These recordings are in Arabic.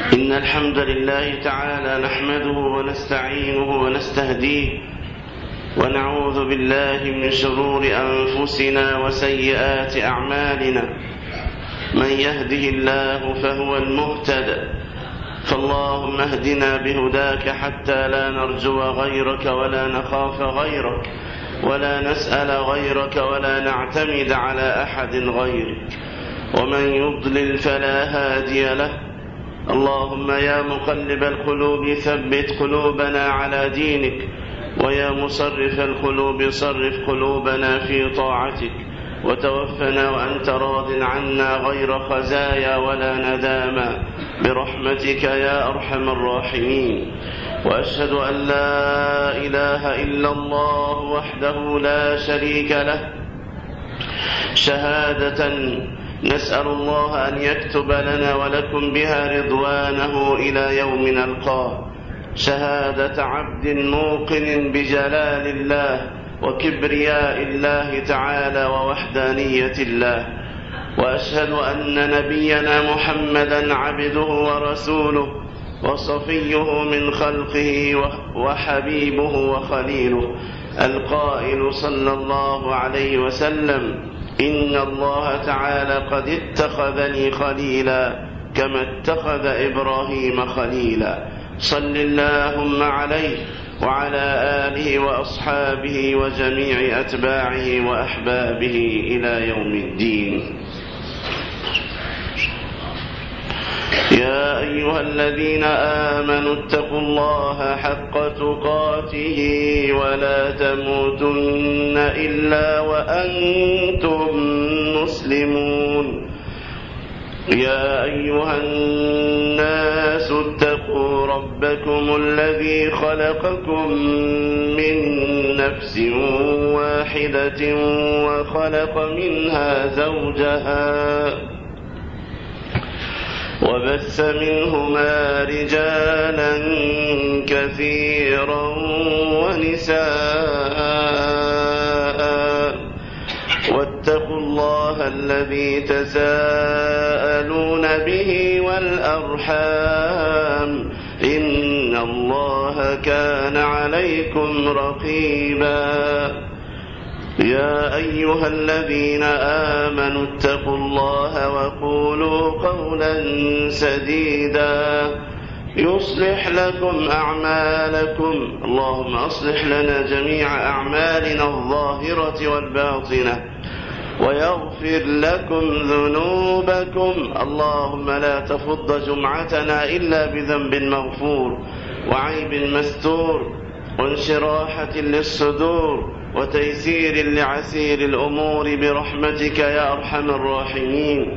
إن الحمد لله تعالى نحمده ونستعينه ونستهديه ونعوذ بالله من شرور أنفسنا وسيئات أعمالنا. من يهده الله فهو المهتد، فاللهم اهدنا بهداك حتى لا نرجو غيرك ولا نخاف غيرك ولا نسأل غيرك ولا نعتمد على أحد غيرك. ومن يضلل فلا هادي له. اللهم يا مقلب القلوب ثبت قلوبنا على دينك، ويا مصرف القلوب صرف قلوبنا في طاعتك، وتوفنا وأنت راض عنا غير خزايا ولا نداما برحمتك يا أرحم الراحمين. وأشهد أن لا إله إلا الله وحده لا شريك له شهادة نسأل الله أن يكتب لنا ولكم بها رضوانه إلى يوم نلقاه، شهادة عبد موقن بجلال الله وكبرياء الله تعالى ووحدانية الله. وأشهد أن نبينا محمدا عبده ورسوله وصفيه من خلقه وحبيبه وخليله، القائل صلى الله عليه وسلم: إن الله تعالى قد اتخذني خليلا كما اتخذ إبراهيم خليلا. صل اللهم عليه وعلى آله وأصحابه وجميع أتباعه وأحبابه إلى يوم الدين. يا أيها الذين آمنوا اتقوا الله حق تقاته ولا تموتن إلا وأنتم مسلمون. يا أيها الناس اتقوا ربكم الذي خلقكم من نفس واحدة وخلق منها زوجها وبث منهما رجالا كثيرا ونساء، واتقوا الله الذي تساءلون به والأرحام، إن الله كان عليكم رقيبا. يا أيها الذين آمنوا اتقوا الله وقولوا قولا سديدا يصلح لكم أعمالكم. اللهم أصلح لنا جميع أعمالنا الظاهرة والباطنة ويغفر لكم ذنوبكم. اللهم لا تفض جمعتنا إلا بذنب مغفور وعيب مستور وانشراحة للصدور وتيسير لعسير الأمور برحمتك يا أرحم الراحمين.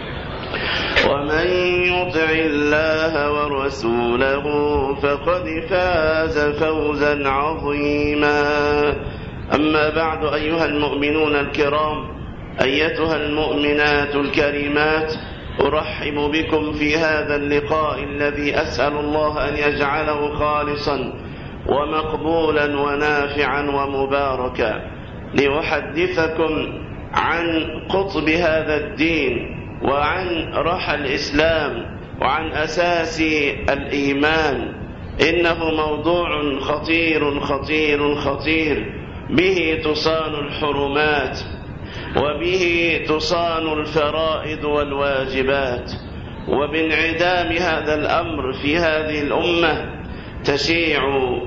ومن يطع الله ورسوله فقد فاز فوزا عظيما. أما بعد، أيها المؤمنون الكرام، أيتها المؤمنات الكريمات، أرحب بكم في هذا اللقاء الذي أسأل الله أن يجعله خالصا ومقبولا ونافعا ومباركا، لأحدثكم عن قطب هذا الدين وعن رحى الإسلام وعن أساس الإيمان. إنه موضوع خطير خطير خطير، به تصان الحرمات وبه تصان الفرائض والواجبات، وبانعدام هذا الأمر في هذه الأمة تشيع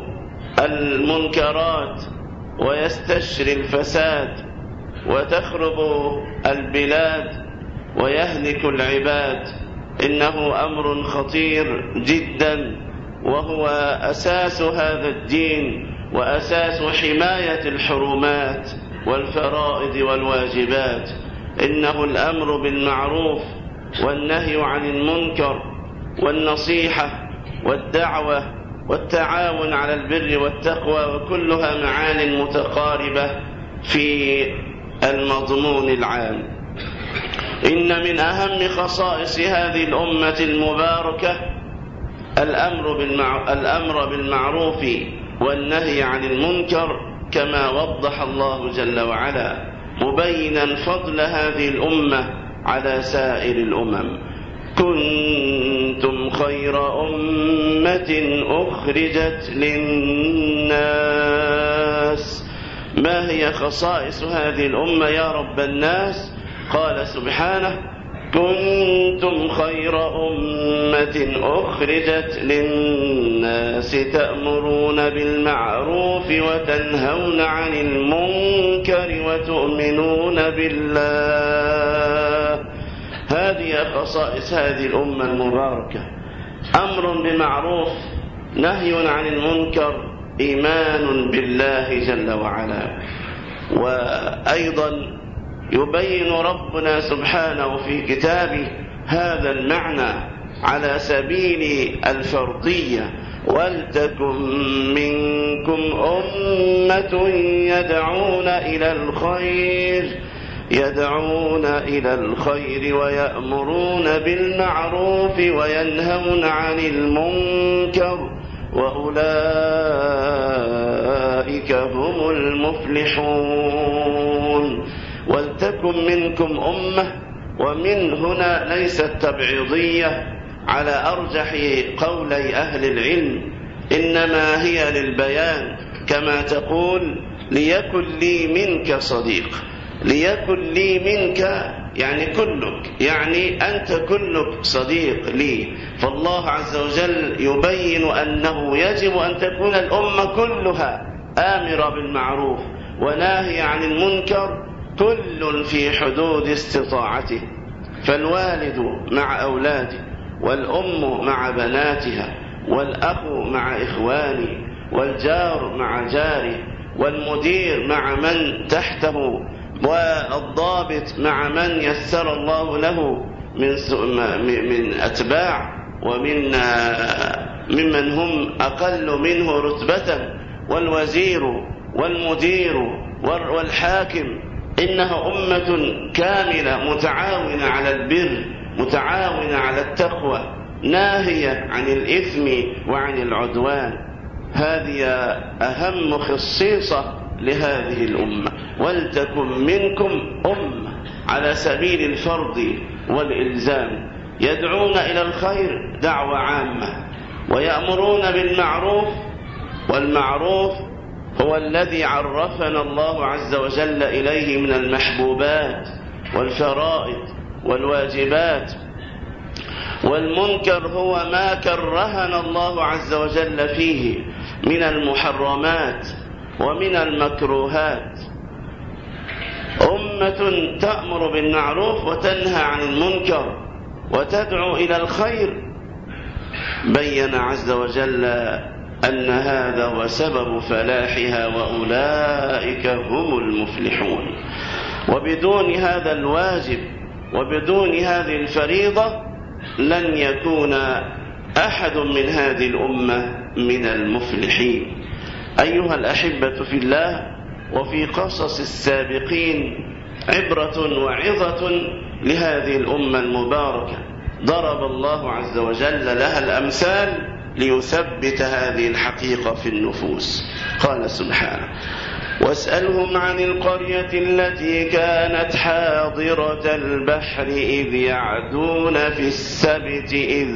المنكرات ويستشري الفساد وتخرب البلاد ويهلك العباد. إنه أمر خطير جدا، وهو أساس هذا الدين وأساس حماية الحرمات والفرائض والواجبات. إنه الأمر بالمعروف والنهي عن المنكر والنصيحة والدعوة والتعاون على البر والتقوى، وكلها معان متقاربة في المضمون العام. إن من أهم خصائص هذه الأمة المباركة الأمر بالمعروف والنهي عن المنكر، كما وضح الله جل وعلا مبينا فضل هذه الأمة على سائر الأمم. كنتم خير أمة أخرجت للناس. ما هي خصائص هذه الأمة يا رب الناس؟ قال سبحانه: كنتم خير أمة أخرجت للناس تأمرون بالمعروف وتنهون عن المنكر وتؤمنون بالله. هذه خصائص هذه الأمة المباركة: أمر بمعروف، نهي عن المنكر، إيمان بالله جل وعلا. وأيضا يبين ربنا سبحانه في كتابه هذا المعنى على سبيل الفرضية: ولتكن منكم أمة يدعون إلى الخير ويأمرون بالمعروف وينهون عن المنكر وأولئك هم المفلحون. ولتكن منكم أمة، ومن هنا ليست تبعيضية على أرجح قولي أهل العلم، إنما هي للبيان، كما تقول: ليكن لي منك صديق. ليكن لي منك يعني كلك، يعني أنت كلك صديق لي. فالله عز وجل يبين أنه يجب أن تكون الأمة كلها آمرة بالمعروف وناهي عن المنكر، كل في حدود استطاعته. فالوالد مع أولاده، والأم مع بناتها، والأخ مع إخوانه، والجار مع جاره، والمدير مع من تحته، والضابط مع من يسر الله له من أتباع ممن هم أقل منه رتبة، والوزير والمدير والحاكم. إنها أمة كاملة متعاونة على البر، متعاونة على التقوى، ناهية عن الإثم وعن العدوان. هذه أهم خصيصة لهذه الأمة: ولتكن منكم أمة، على سبيل الفرض والإلزام، يدعون إلى الخير دعوة عامة، ويأمرون بالمعروف، والمعروف هو الذي عرفنا الله عز وجل إليه من المحبوبات والفرائض والواجبات. والمنكر هو ما كرهنا الله عز وجل فيه من المحرمات ومن المكروهات. أمة تأمر بالمعروف وتنهى عن المنكر وتدعو إلى الخير، بين عز وجل أن هذا هو سبب فلاحها، وأولئك هم المفلحون. وبدون هذا الواجب وبدون هذه الفريضة لن يكون أحد من هذه الأمة من المفلحين. أيها الأحبة في الله، وفي قصص السابقين عبرة وعظة لهذه الأمة المباركة، ضرب الله عز وجل لها الأمثال ليثبت هذه الحقيقة في النفوس. قال سبحانه: واسألهم عن القرية التي كانت حاضرة البحر إذ يعدون في السبت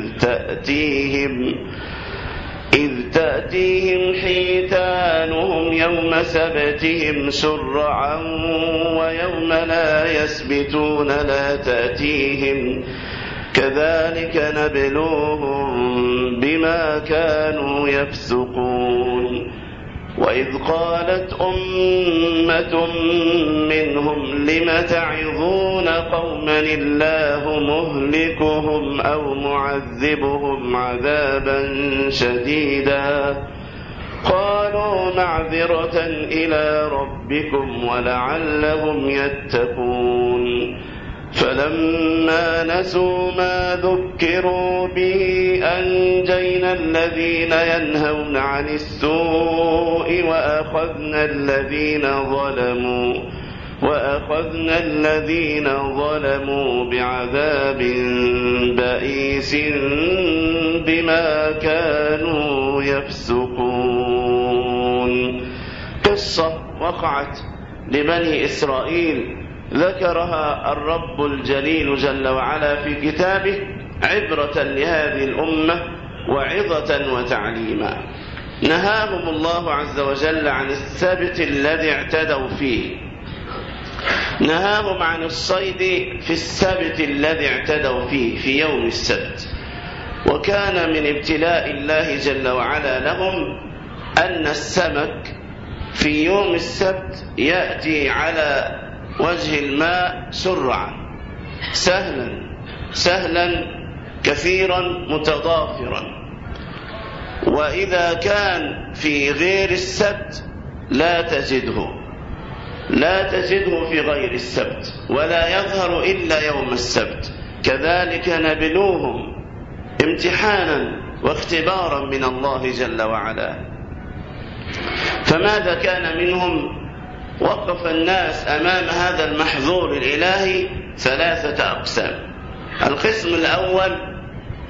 إذ تأتيهم حيتانهم يوم سبتهم شرعا ويوم لا يسبتون لا تأتيهم، كذلك نبلوهم بما كانوا يفسقون. وإذ قالت أمة منهم لم تعظون قوما الله مهلكهم أو معذبهم عذابا شديدا، قالوا معذرة إلى ربكم ولعلهم يتقون. فلما نسوا ما ذكروا به أنجينا الذين ينهون عن السوء وأخذنا الذين ظلموا بعذاب بئيس بما كانوا يفسقون. قصة وقعت لبني إسرائيل ذكرها الرب الجليل جل وعلا في كتابه عبرة لهذه الأمة وعظة وتعليما. نهاهم الله عز وجل عن السبت الذي اعتدوا فيه، نهاهم عن الصيد في السبت الذي اعتدوا فيه في يوم السبت. وكان من ابتلاء الله جل وعلا لهم أن السمك في يوم السبت يأتي على وجه الماء سرعا سهلا كثيرا متضافرا، وإذا كان في غير السبت لا تجده في غير السبت، ولا يظهر إلا يوم السبت. كذلك نبلوهم امتحانا واختبارا من الله جل وعلا. فماذا كان منهم؟ وقف الناس أمام هذا المحظور الإلهي 3 أقسام. القسم الأول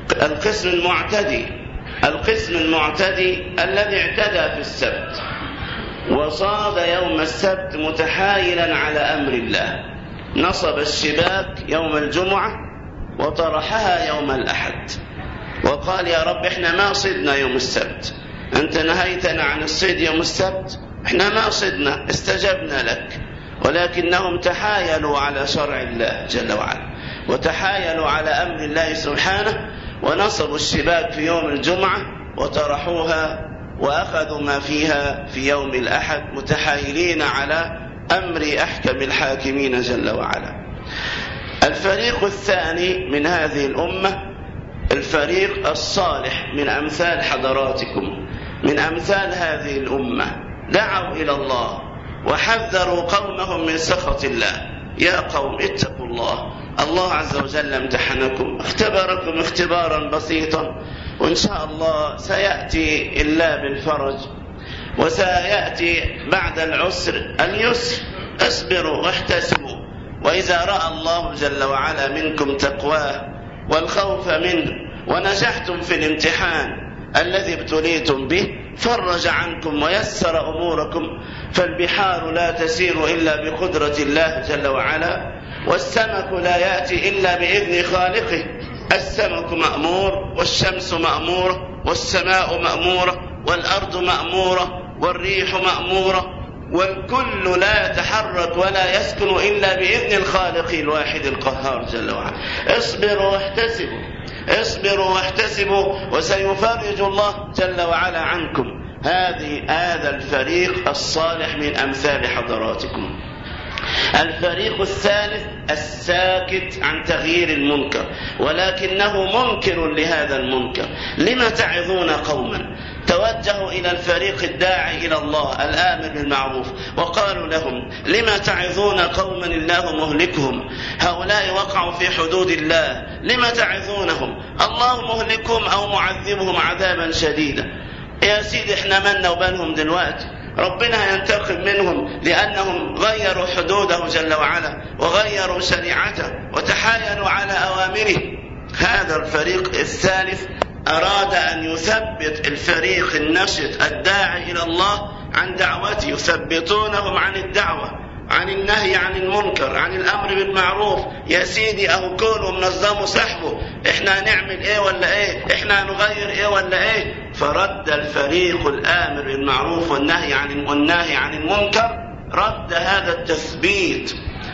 القسم المعتدي الذي اعتدى في السبت وصاد يوم السبت متحايلا على أمر الله، نصب الشباك يوم الجمعة وطرحها يوم الأحد، وقال يا رب احنا ما صدنا يوم السبت، أنت نهيتنا عن الصيد يوم السبت، احنا ما صدنا، استجبنا لك. ولكنهم تحايلوا على شرع الله جل وعلا، وتحايلوا على أمر الله سبحانه، ونصبوا الشباك في يوم الجمعة وطرحوها وأخذوا ما فيها في يوم الأحد، متحايلين على أمر أحكم الحاكمين جل وعلا. الفريق الثاني من هذه الأمة الفريق الصالح من أمثال حضراتكم، من أمثال هذه الأمة، دعوا إلى الله وحذروا قومهم من سخط الله. يا قوم اتقوا الله، الله عز وجل امتحنكم، اختبركم اختبارا بسيطا، وإن شاء الله سيأتي إلا بالفرج، وسيأتي بعد العسر اليسر. اصبروا واحتسبوا، وإذا رأى الله جل وعلا منكم تقواه والخوف منه ونجحتم في الامتحان الذي ابتليتم به فرج عنكم ويسر أموركم. فالبحار لا تسير إلا بقدرة الله جل وعلا، والسمك لا يأتي إلا بإذن خالقه. السمك مأمور، والشمس مأمورة، والسماء مأمورة، والأرض مأمورة، والريح مأمورة، والكل لا يتحرك ولا يسكن إلا بإذن الخالق الواحد القهار جل وعلا. اصبروا واحتسبوا وسيفرج الله جل وعلا عنكم. هذا الفريق الصالح من أمثال حضراتكم. الفريق الثالث الساكت عن تغيير المنكر، ولكنه منكر لهذا المنكر. لما تعظون قوما؟ توجهوا إلى الفريق الداعي إلى الله الآمر بالمعروف وقالوا لهم لما تعظون قوما الله مهلكهم، هؤلاء وقعوا في حدود الله، لما تعظونهم؟ الله مهلكهم أو معذبهم عذابا شديدا. يا سيدي احنا منا وبنهم دلوقتي، ربنا ينتقم منهم لأنهم غيروا حدوده جل وعلا وغيروا شريعته وتحايلوا على أوامره. هذا الفريق الثالث أراد أن يثبت الفريق النشط الداعي إلى الله عن دعوته، يثبتونهم عن الدعوة، عن النهي عن المنكر، عن الأمر بالمعروف. يا سيدي أهو كونوا منظموا سحبه، إحنا نعمل إيه ولا إيه، إحنا نغير إيه ولا إيه. فرد الفريق الآمر بالمعروف والنهي عن المنكر، رد هذا التثبيت،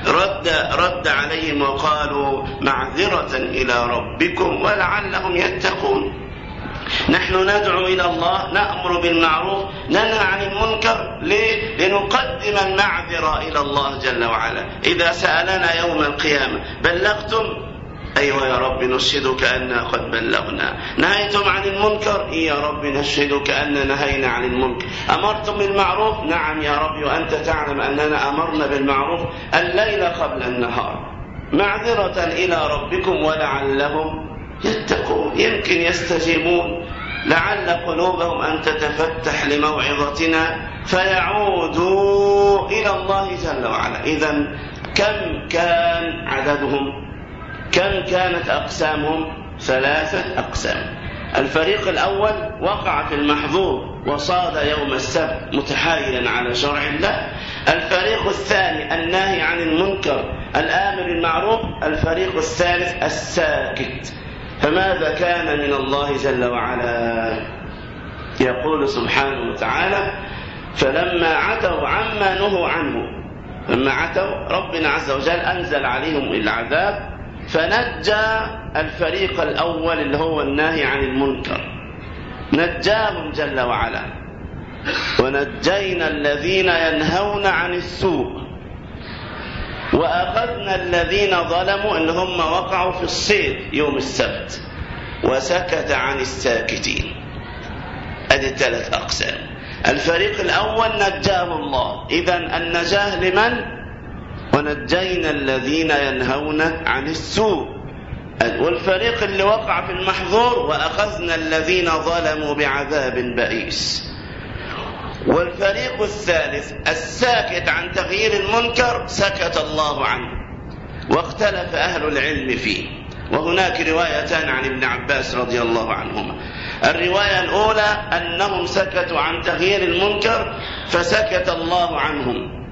رد عليهم وقالوا معذرة إلى ربكم ولعلهم يتقون. نحن ندعو إلى الله، نأمر بالمعروف، ننهى عن المنكر. ليه؟ لنقدم المعذرة إلى الله جل وعلا. إذا سألنا يوم القيامة بلغتم؟ أيوة يا رب نشهدك أننا قد بلغنا. نهيتم عن المنكر؟ يا رب نشهدك أننا نهينا عن المنكر. أمرتم بالمعروف؟ نعم يا رب وأنت تعلم أننا أمرنا بالمعروف الليل قبل النهار. معذرة إلى ربكم ولعلهم يتقون، يمكن يستجيبون، لعل قلوبهم أن تتفتح لموعظتنا فيعودوا إلى الله جل وعلا. إذن كم كان عددهم؟ كم كانت أقسامهم؟ 3 أقسام. الفريق الأول وقع في المحظور وصاد يوم السبت متحايلا على شرع الله. الفريق الثاني الناهي عن المنكر الآمر بالمعروف. الفريق الثالث الساكت. فماذا كان من الله جل وعلا؟ يقول سبحانه وتعالى: فلما عتوا عما نهوا عنه، لما عتوا ربنا عز وجل أنزل عليهم العذاب فنجى الفريق الأول اللي هو الناهي عن المنكر، نجاهم جل وعلا. ونجينا الذين ينهون عن السوء وأخذنا الذين ظلموا اللي هم وقعوا في الصيد يوم السبت وسكت عن الساكتين. هذه 3 أقسام. الفريق الأول نجاه الله، إذن النجاه لمن؟ ونجينا الذين ينهون عن السوء. والفريق اللي وقع في المحظور وأخذنا الذين ظلموا بعذاب بئيس. والفريق الثالث الساكت عن تغيير المنكر سكت الله عنه، واختلف أهل العلم فيه. وهناك روايتان عن ابن عباس رضي الله عنهما. الرواية الأولى أنهم سكتوا عن تغيير المنكر فسكت الله عنهم،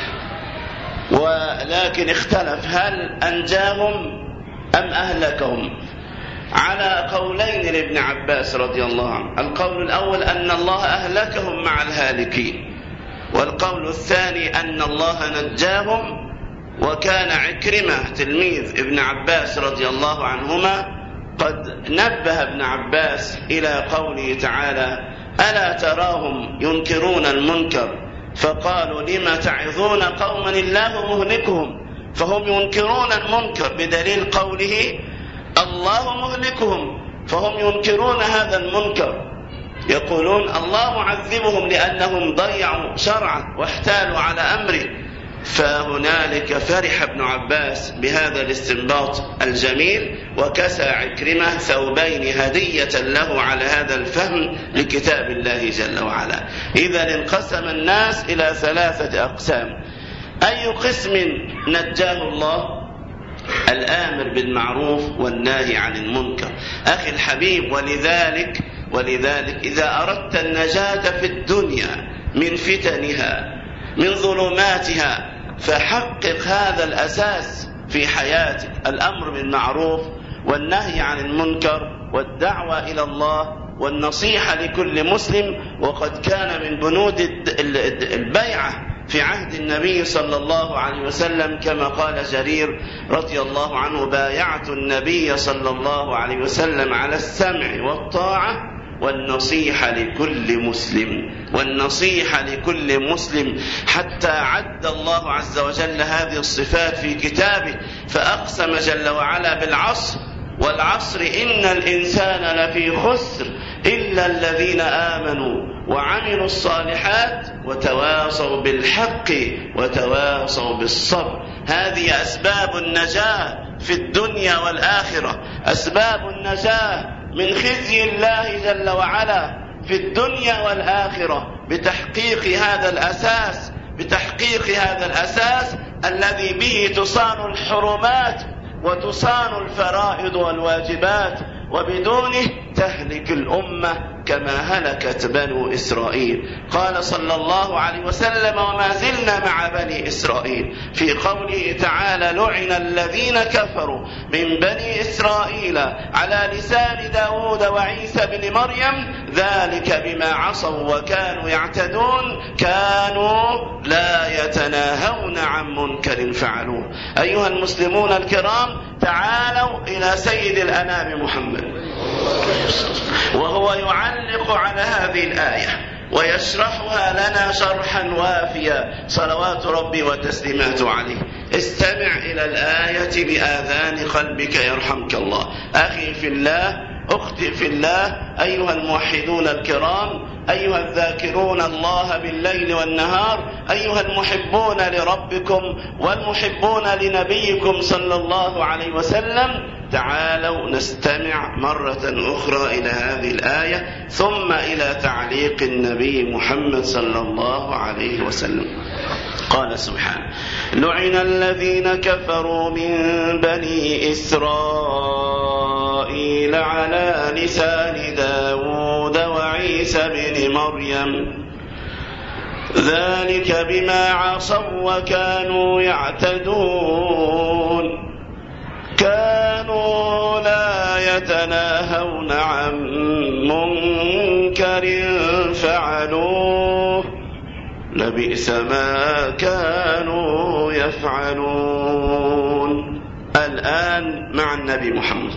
ولكن اختلف هل أنجاهم أم أهلكهم، على قولين لابن عباس رضي الله عنه. القول الأول أن الله أهلكهم مع الهالكين، والقول الثاني أن الله نجاهم. وكان عكرمة تلميذ ابن عباس رضي الله عنهما قد نبه ابن عباس إلى قوله تعالى: ألا تراهم ينكرون المنكر فقالوا لما تعظون قوما الله مهلكهم، فهم ينكرون المنكر بدليل قوله الله مهلكهم، فهم ينكرون هذا المنكر، يقولون الله معذبهم لأنهم ضيعوا شرعه واحتالوا على أمره. فهنالك فرح ابن عباس بهذا الاستنباط الجميل، وكسى عكرمة ثوبين هدية له على هذا الفهم لكتاب الله جل وعلا. إذا انقسم الناس إلى 3 أقسام. أي قسم نجاه الله؟ الآمر بالمعروف والناهي عن المنكر. أخي الحبيب، ولذلك إذا أردت النجاة في الدنيا من فتنها من ظلماتها فحقق هذا الأساس في حياتك: الأمر بالمعروف والنهي عن المنكر والدعوة إلى الله والنصيحة لكل مسلم. وقد كان من بنود البيعة في عهد النبي صلى الله عليه وسلم كما قال جرير رضي الله عنه: بايعت النبي صلى الله عليه وسلم على السمع والطاعة والنصيحة لكل مسلم، حتى عد الله عز وجل هذه الصفات في كتابه، فأقسم جل وعلا بالعصر: والعصر إن الإنسان لفي خسر إلا الذين آمنوا وعملوا الصالحات وتواصوا بالحق وتواصوا بالصبر. هذه أسباب النجاة في الدنيا والآخرة، أسباب النجاة من خزي الله جل وعلا في الدنيا والآخرة، بتحقيق هذا الأساس الذي به تصان الحرمات وتصان الفرائض والواجبات، وبدونه تهلك الأمة كما هلكت بنو إسرائيل. قال صلى الله عليه وسلم: وما زلنا مع بني إسرائيل، في قوله تعالى: لعن الذين كفروا من بني إسرائيل على لسان داود وعيسى بن مريم ذلك بما عصوا وكانوا يعتدون كانوا لا يتناهون عن منكر فعلوه. أيها المسلمون الكرام، تعالوا إلى سيد الأنام محمد وهو يعلق على هذه الآية ويشرحها لنا شرحا وافيا صلوات ربي وتسليماته عليه. استمع إلى الآية بآذان قلبك يرحمك الله. أخي في الله، أختي في الله، أيها الموحدون الكرام، أيها الذاكرون الله بالليل والنهار، أيها المحبون لربكم والمحبون لنبيكم صلى الله عليه وسلم، تعالوا نستمع مرة أخرى إلى هذه الآية ثم إلى تعليق النبي محمد صلى الله عليه وسلم. قال سبحانه: لعن الذين كفروا من بني إسرائيل على لسان داود وعيسى بن مريم ذلك بما عصوا وكانوا يعتدون كانوا لا يتناهون عن منكر فعلوه لبئس ما كانوا يفعلون. الآن مع النبي محمد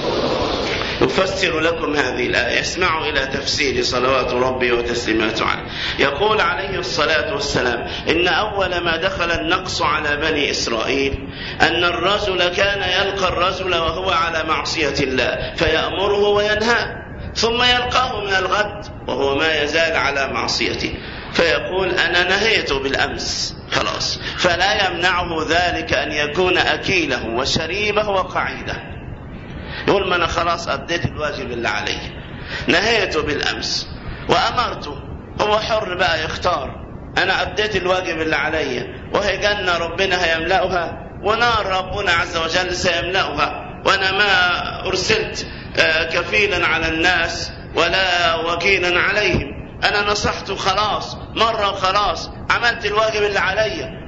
يفسر لكم هذه الآية. اسمعوا إلى تفسير صلوات ربي وتسليماته عليه. يقول عليه الصلاة والسلام إن أول ما دخل النقص على بني إسرائيل أن الرجل كان يلقى الرجل وهو على معصية الله فيأمره وينهاه، ثم يلقاه من الغد وهو ما يزال على معصيته فيقول أنا نهيت بالأمس خلاص، فلا يمنعه ذلك أن يكون أكيله وشريبه وقعيده. يقول ما أنا خلاص أديت الواجب اللي علي، نهيته بالأمس وأمرته، هو حر بقى يختار. أنا أديت الواجب اللي علي، وهي جنة ربنا هيملأها ونار ربنا عز وجل سيملأها، وأنا ما أرسلت كفيلا على الناس ولا وكيلا عليهم. أنا نصحته خلاص مرة وخلاص، عملت الواجب اللي علي.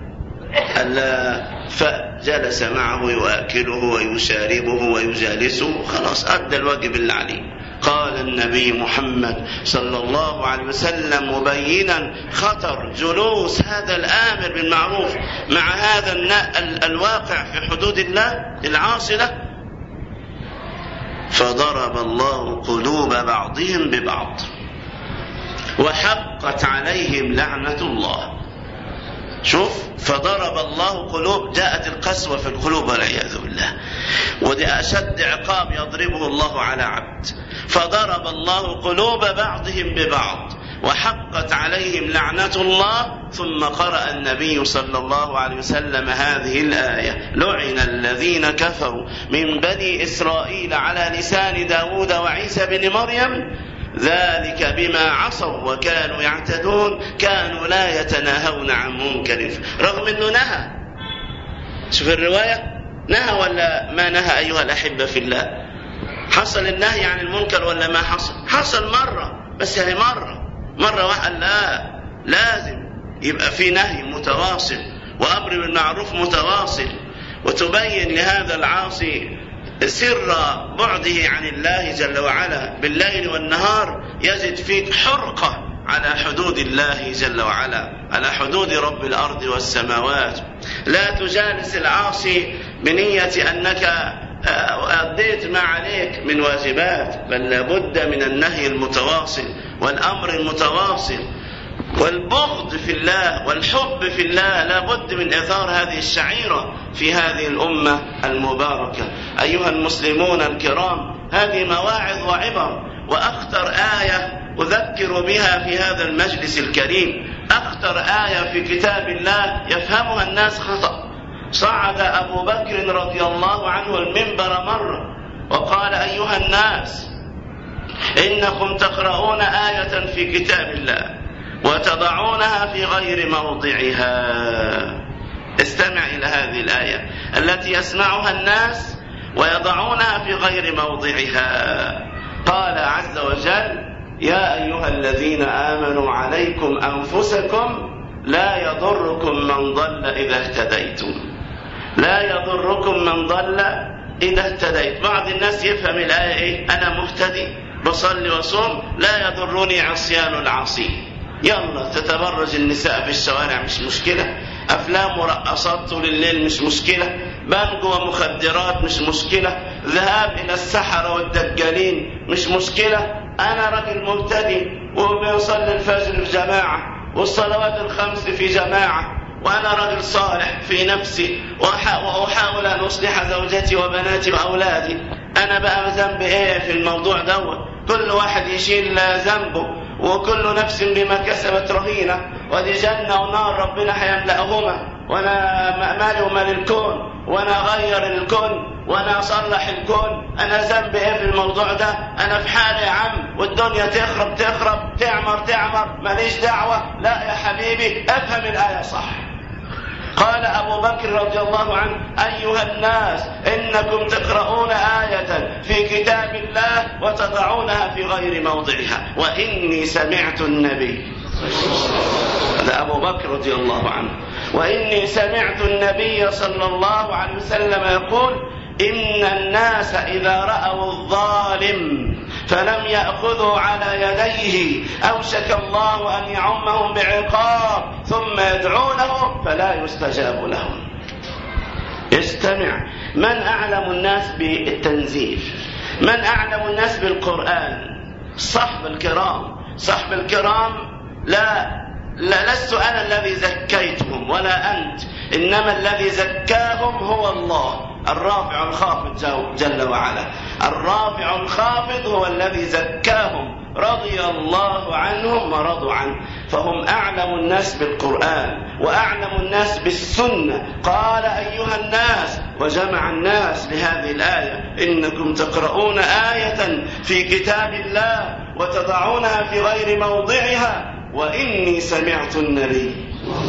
فجلس معه يؤكله ويشاربه ويجالسه، خلاص أدى الواجب اللي عليه. قال النبي محمد صلى الله عليه وسلم مبينا خطر جلوس هذا الآمر بالمعروف مع هذا الواقع في حدود الله العاصلة، فضرب الله قلوب بعضهم ببعض وحقت عليهم لعنة الله. شوف، فضرب الله قلوب، جاءت القسوة في القلوب والعياذ بالله، ودي أشد عقاب يضربه الله على عبد. فضرب الله قلوب بعضهم ببعض وحقت عليهم لعنة الله. ثم قرأ النبي صلى الله عليه وسلم هذه الآية: لعن الذين كفروا من بني إسرائيل على لسان داود وعيسى بن مريم ذلك بما عصوا وكانوا يعتدون كانوا لا يتناهون عن منكر. رغم أنه نهى، شوف الرواية، نهى ولا ما نهى أيها الأحبة في الله؟ حصل النهي عن المنكر ولا ما حصل؟ حصل مرة، بس هي مرة واحدة. لا، لازم يبقى في نهي متواصل وأمر بالمعروف متواصل، وتبين لهذا العاصي سر بعده عن الله جل وعلا بالليل والنهار، يجد فيك حرقة على حدود الله جل وعلا، على حدود رب الأرض والسماوات. لا تجالس العاصي بنية أنك أديت ما عليك من واجبات، بل لابد من النهي المتواصل والأمر المتواصل والبغض في الله والحب في الله. لابد من إثار هذه الشعيرة في هذه الأمة المباركة. أيها المسلمون الكرام، هذه مواعظ وعبر، وأخطر آية أذكر بها في هذا المجلس الكريم، أخطر آية في كتاب الله يفهمها الناس خطأ. صعد أبو بكر رضي الله عنه المنبر مرة وقال: أيها الناس، إنكم تقرؤون آية في كتاب الله وتضعونها في غير موضعها. استمع إلى هذه الآية التي يسمعها الناس ويضعونها في غير موضعها. قال عز وجل: يا أيها الذين آمنوا عليكم أنفسكم لا يضركم من ضل إذا اهتديتم. لا يضركم من ضل إذا اهتديت. بعض الناس يفهم الآية إيه؟ أنا مهتدي بصلي وصوم، لا يضرني عصيان العصي. يلا تتبرج النساء في الشوارع مش مشكلة، أفلام ورقصات طول الليل مش مشكلة، بانجو ومخدرات مش مشكلة، ذهاب إلى السحرة والدجالين مش مشكلة. أنا رجل مبتدئ وبيصلي الفجر في جماعة والصلوات الخمس في جماعة، وأنا رجل صالح في نفسي وأحاول أن أصلح زوجتي وبناتي وأولادي. أنا بقى ذنب إيه في الموضوع دوت؟ كل واحد يشيل ذنبه، وكل نفس بما كسبت رهينة، ودي جنة ونار ربنا هيملأهما، وأنا مالي ومال الكون، وأنا أغير الكون، وأنا أصلح الكون. أنا ذنب إيه في الموضوع ده؟ أنا في حالي يا عم، والدنيا تخرب تعمر، ماليش دعوة. لا يا حبيبي، أفهم الآية صح. قال أبو بكر رضي الله عنه: أيها الناس، إنكم تقرؤون آية في كتاب الله وتضعونها في غير موضعها، وإني سمعت النبي. هذا أبو بكر رضي الله عنه. وإني سمعت النبي صلى الله عليه وسلم يقول: إن الناس إذا رأوا الظالم فلم يأخذوا على يديه أوشك الله أن يعمهم بعقاب ثم يدعونه فلا يستجاب لهم. استمع، من أعلم الناس بالتنزيل؟ من أعلم الناس بالقرآن؟ صحب الكرام. لا لست أنا الذي زكيتهم ولا أنت، إنما الذي زكاهم هو الله الرافع الخافض جل وعلا. الرافع الخافض هو الذي زكاهم، رضي الله عنهم ورضوا عنه. فهم أعلم الناس بالقرآن وأعلم الناس بالسنة. قال أيها الناس وجمع الناس لهذه الآية: إنكم تقرؤون آية في كتاب الله وتضعونها في غير موضعها وإني سمعت النبي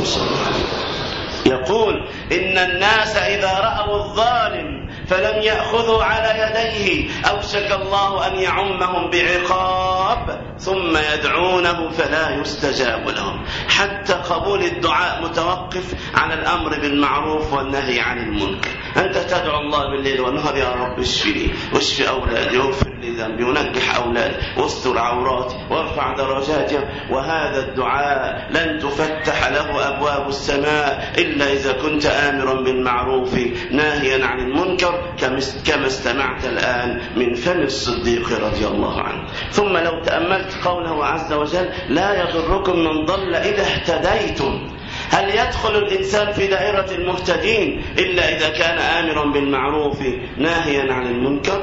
يقول: إن الناس إذا رأوا الظالم فلم يأخذوا على يديه أوشك الله أن يعمهم بعقاب ثم يدعونه فلا يستجاب لهم. حتى قبول الدعاء متوقف على الأمر بالمعروف والنهي عن المنكر. أنت تدعو الله بالليل والنهار: يا رب اشفني واشف أولادي واغفر لي ذنبي ونجح أولادي واستر عوراتي وارفع درجاتي. وهذا الدعاء لن تفتح له أبواب السماء إلا إذا كنت آمرا بالمعروف ناهيا عن المنكر، كما استمعت الآن من فم الصديق رضي الله عنه. ثم لو تأملت قوله عز وجل: لا يضركم من ضل إذا اهتديتم. هل يدخل الإنسان في دائرة المهتدين إلا إذا كان آمرا بالمعروف ناهيا عن المنكر؟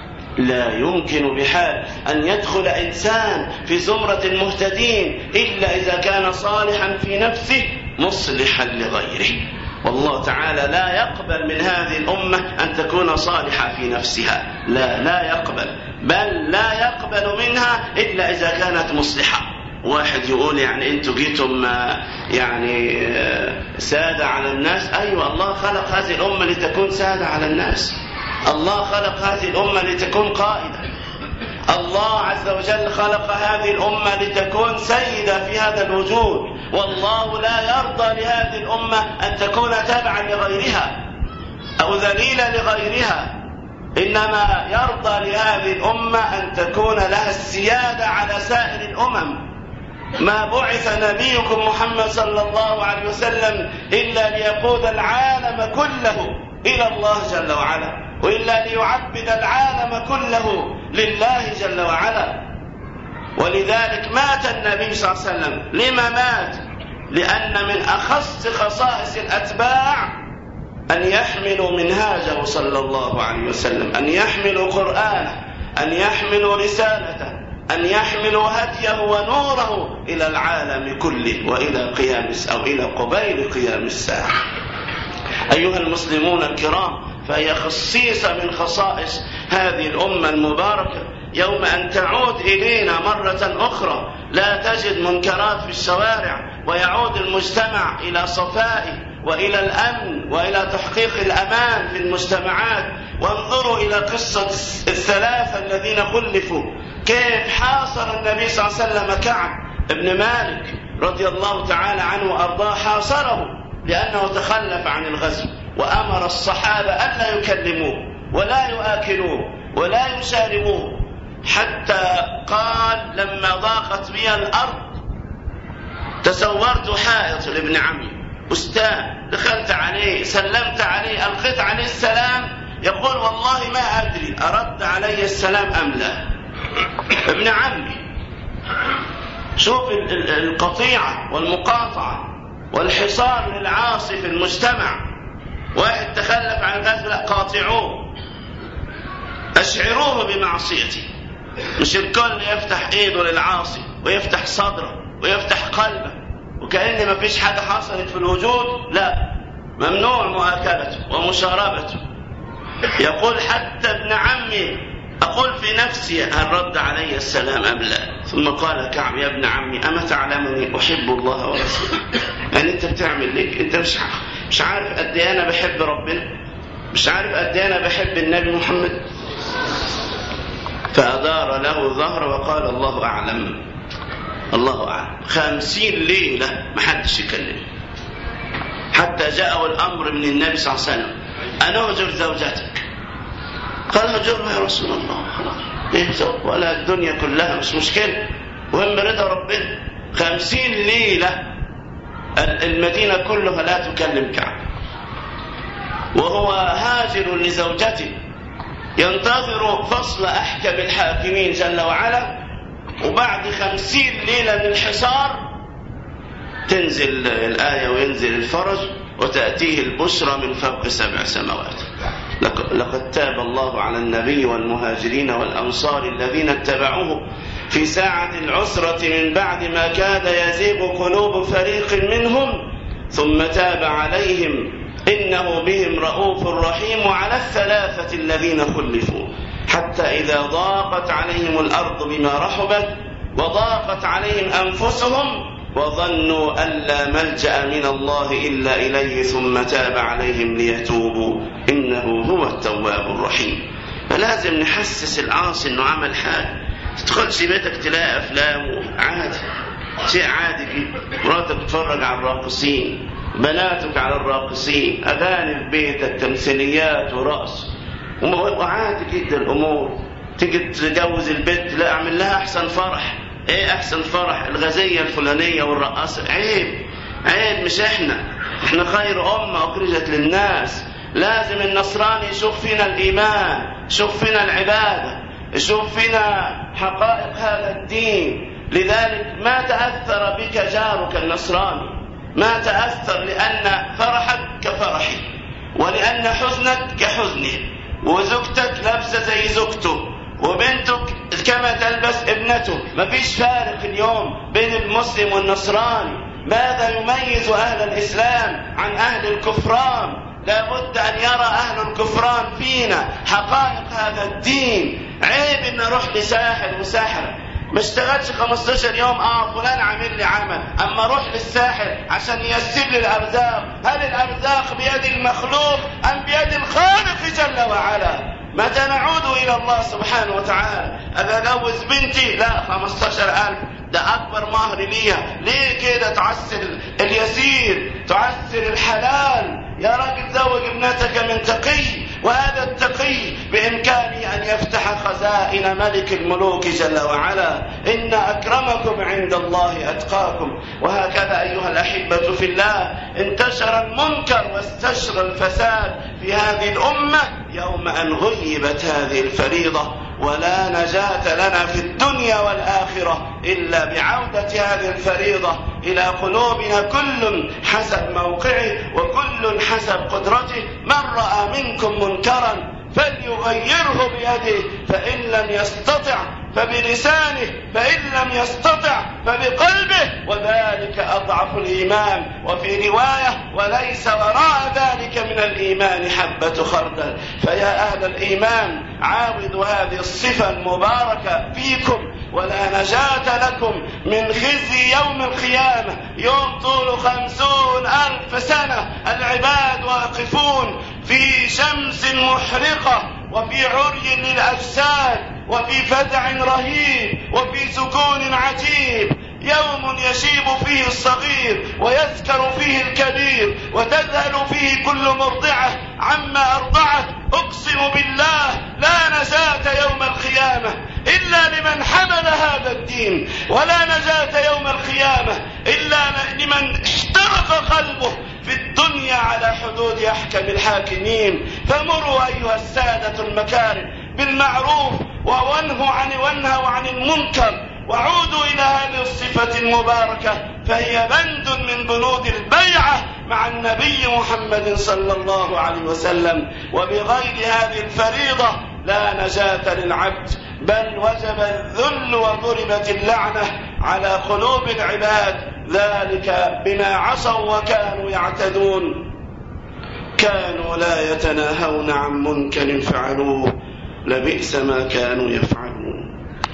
لا يمكن بحال أن يدخل إنسان في زمرة المهتدين إلا إذا كان صالحا في نفسه مصلحا لغيره. والله تعالى لا يقبل من هذه الأمة أن تكون صالحة في نفسها، لا يقبل، بل لا يقبل منها إلا إذا كانت مصلحة. واحد يقول: يعني أنتوا جيتم يعني سادة على الناس. أيوة، الله خلق هذه الأمة لتكون سادة على الناس. الله خلق هذه الأمة لتكون قائدة. الله عز وجل خلق هذه الأمة لتكون سيدة في هذا الوجود. والله لا يرضى لهذه الأمة أن تكون تابعا لغيرها أو ذليلة لغيرها، إنما يرضى لهذه الأمة أن تكون لها السيادة على سائر الأمم. ما بعث نبيكم محمد صلى الله عليه وسلم إلا ليقود العالم كله إلى الله جل وعلا، وإلا ليعبد العالم كله لله جل وعلا. ولذلك مات النبي صلى الله عليه وسلم. لما مات؟ لأن من أخص خصائص الأتباع أن يحملوا منهاجه صلى الله عليه وسلم، أن يحملوا قرآنه، أن يحملوا رسالته، أن يحملوا هديه ونوره إلى العالم كله وإلى أو إلى قبيل قيام الساعة. أيها المسلمون الكرام، فهي خصيصة من خصائص هذه الأمة المباركة. يوم أن تعود إلينا مرة أخرى لا تجد منكرات في الشوارع، ويعود المجتمع إلى صفائه وإلى الأمن وإلى تحقيق الأمان في المجتمعات. وانظروا إلى قصة الثلاثة الذين خلفوا، كيف حاصر النبي صلى الله عليه وسلم كعب بن مالك رضي الله تعالى عنه وأرضاه، حاصره لأنه تخلف عن الغزو، وأمر الصحابة أن لا يكلموه ولا يؤكلوه ولا يشاربوه، حتى قال: لما ضاقت بي الأرض تسورت حائط لابن عمي، بستان، دخلت عليه سلمت عليه ألقيت عليه السلام، يقول: والله ما أدري أرد علي السلام أم لا. ابن عمي. شوف القطيعة والمقاطعة والحصار للعاصي في المجتمع. واحد تخلف عن الغزو، لا، قاطعوه، أشعروه بمعصيته. مش الكل يفتح ايده للعاصي ويفتح صدره ويفتح قلبه وكأن ما فيش حاجة حصلت في الوجود، لا، ممنوع مؤاكلته ومشاربته. يقول: حتى ابن عمي أقول في نفسي هل رد علي السلام أم لا. ثم قال كعب: يا ابن عمي أما تعلمني أحب الله ورسوله؟ يعني أنت بتعمل لك، أنت مش عارف قد ايه أنا بحب ربنا، مش عارف قد ايه أنا بحب النبي محمد. فأدار له ظهر وقال: الله أعلم، الله أعلم. 50 ليلة ما حدش يكلم، حتى جاءه الأمر من النبي صلى الله عليه وسلم: أن أهجر زوجتك، قال هجرها يا رسول الله. خلاص ولا الدنيا كلها مش مشكلة، وهم رضا ربنا. 50 ليلة المدينة كلها لا تكلم كعب، وهو هاجر لزوجته ينتظر فصل أحكم الحاكمين جل وعلا. وبعد 50 ليلة من الحصار تنزل الآية وينزل الفرج وتأتيه البشرى من فوق 7 سماوات. لقد تاب الله على النبي والمهاجرين والأنصار الذين اتبعوه في ساعة العسرة من بعد ما كاد يزيغ قلوب فريق منهم ثم تاب عليهم إنه بهم رؤوف رحيم. وعلى 3 الذين خلفوا حتى إذا ضاقت عليهم الأرض بما رحبت وضاقت عليهم أنفسهم وظنوا أن لا ملجأ من الله إلا إليه ثم تاب عليهم ليتوبوا إنه هو التواب الرحيم. فلازم نحسس العاصي إنه عمل حاجة. تدخلش بيتك تلاقي أفلام عادي، شيء عادي جدا. مراتك تتفرج على الراقصين، بناتك على الراقصين، أغاني في بيتك، تمثيليات ورقص، وعادي جدا الأمور. تيجي تجوز البنت، لا أعمل لها أحسن فرح. إيه أحسن فرح؟ الغزية الفلانية والرقاصة. عيب عيب، مش إحنا خير أمة أخرجت للناس. لازم النصراني يشوف فينا الإيمان، يشوف فينا العبادة، يشوف فينا حقائق هذا الدين. لذلك ما تأثر بك جارك النصراني، ما تأثر، لأن فرحك كفرحه ولأن حزنك كحزنه، وزوجتك لابسة زي زوجته، وبنتك كما تلبس ابنته. مفيش فارق اليوم بين المسلم والنصراني. ماذا يميز أهل الإسلام عن أهل الكفران؟ لابد أن يرى أهل الكفران فينا حقائق هذا الدين. عيب أن أروح لساحر وساحرة، ما اشتغلش 15 يوم فلان عامل لي عمل، أما أروح للساحر عشان ييسر لي الأرزاق. هل الأرزاق بيد المخلوق أم بيد الخالق جل وعلا؟ متى نعود إلى الله سبحانه وتعالى؟ أبا أجوز بنتي؟ لا، 15,000 ده أكبر مهر ليها. ليه كده تعسر اليسير، تعسر الحلال؟ يا راجل زوج ابنتك من تقي، وهذا التقي بإمكانه أن يفتح خزائن ملك الملوك جل وعلا. إن أكرمكم عند الله أتقاكم. وهكذا أيها الأحبة في الله انتشر المنكر واستشرى الفساد في هذه الأمة يوم أن غيبت هذه الفريضة. ولا نجاة لنا في الدنيا والآخرة إلا بعودة هذه الفريضة إلى قلوبنا، كل حسب موقعه وكل حسب قدرته. من رأى منكم منكرا فليغيره بيده، فإن لم يستطع فبلسانه، فإن لم يستطع فبقلبه، وذلك أضعف الإيمان. وفي رواية وليس وراء ذلك من الإيمان حبة خردل. فيا أهل الإيمان عاودوا هذه الصفة المباركة فيكم، ولا نجاة لكم من خزي يوم القيامة. يوم طول 50,000 سنة العباد واقفون في شمس محرقة وفي عري للأجساد وفي فزع رهيب وفي سكون عجيب. يوم يشيب فيه الصغير ويذكر فيه الكبير، وتذهل فيه كل مرضعة عما أرضعت. أقسم بالله لا نجاة يوم القيامة إلا لمن حمل هذا الدين، ولا نجاة يوم القيامة إلا لمن احترق قلبه في الدنيا على حدود أحكم الحاكمين. فمروا أيها السادة المكارم بالمعروف وانهوا عن المنكر، وعودوا إلى هذه الصفة المباركة، فهي بند من بنود البيعة مع النبي محمد صلى الله عليه وسلم. وبغير هذه الفريضة لا نجاة للعبد، بل وجب الذل وضربت اللعنة على قلوب العباد، ذلك بما عصوا وكانوا يعتدون. كانوا لا يتناهون عن منكر فعلوه، لبئس ما كانوا يفعلون.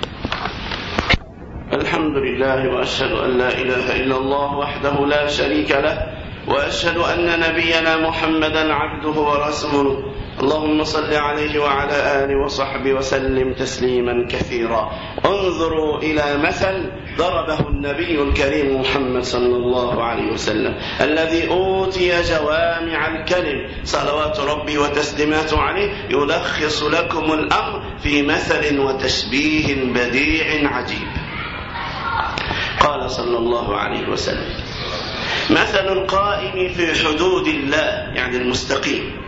الحمد لله، وأشهد أن لا إله إلا الله وحده لا شريك له، وأشهد أن نبينا محمدا عبده ورسوله اللهم صل عليه وعلى آله وصحبه وسلم تسليما كثيرا. انظروا إلى مثل ضربه النبي الكريم محمد صلى الله عليه وسلم الذي أوتي جوامع الكلم صلوات ربي وتسليماته عليه، يلخص لكم الأمر في مثل وتشبيه بديع عجيب. قال صلى الله عليه وسلم: مثل القائم في حدود الله، يعني المستقيم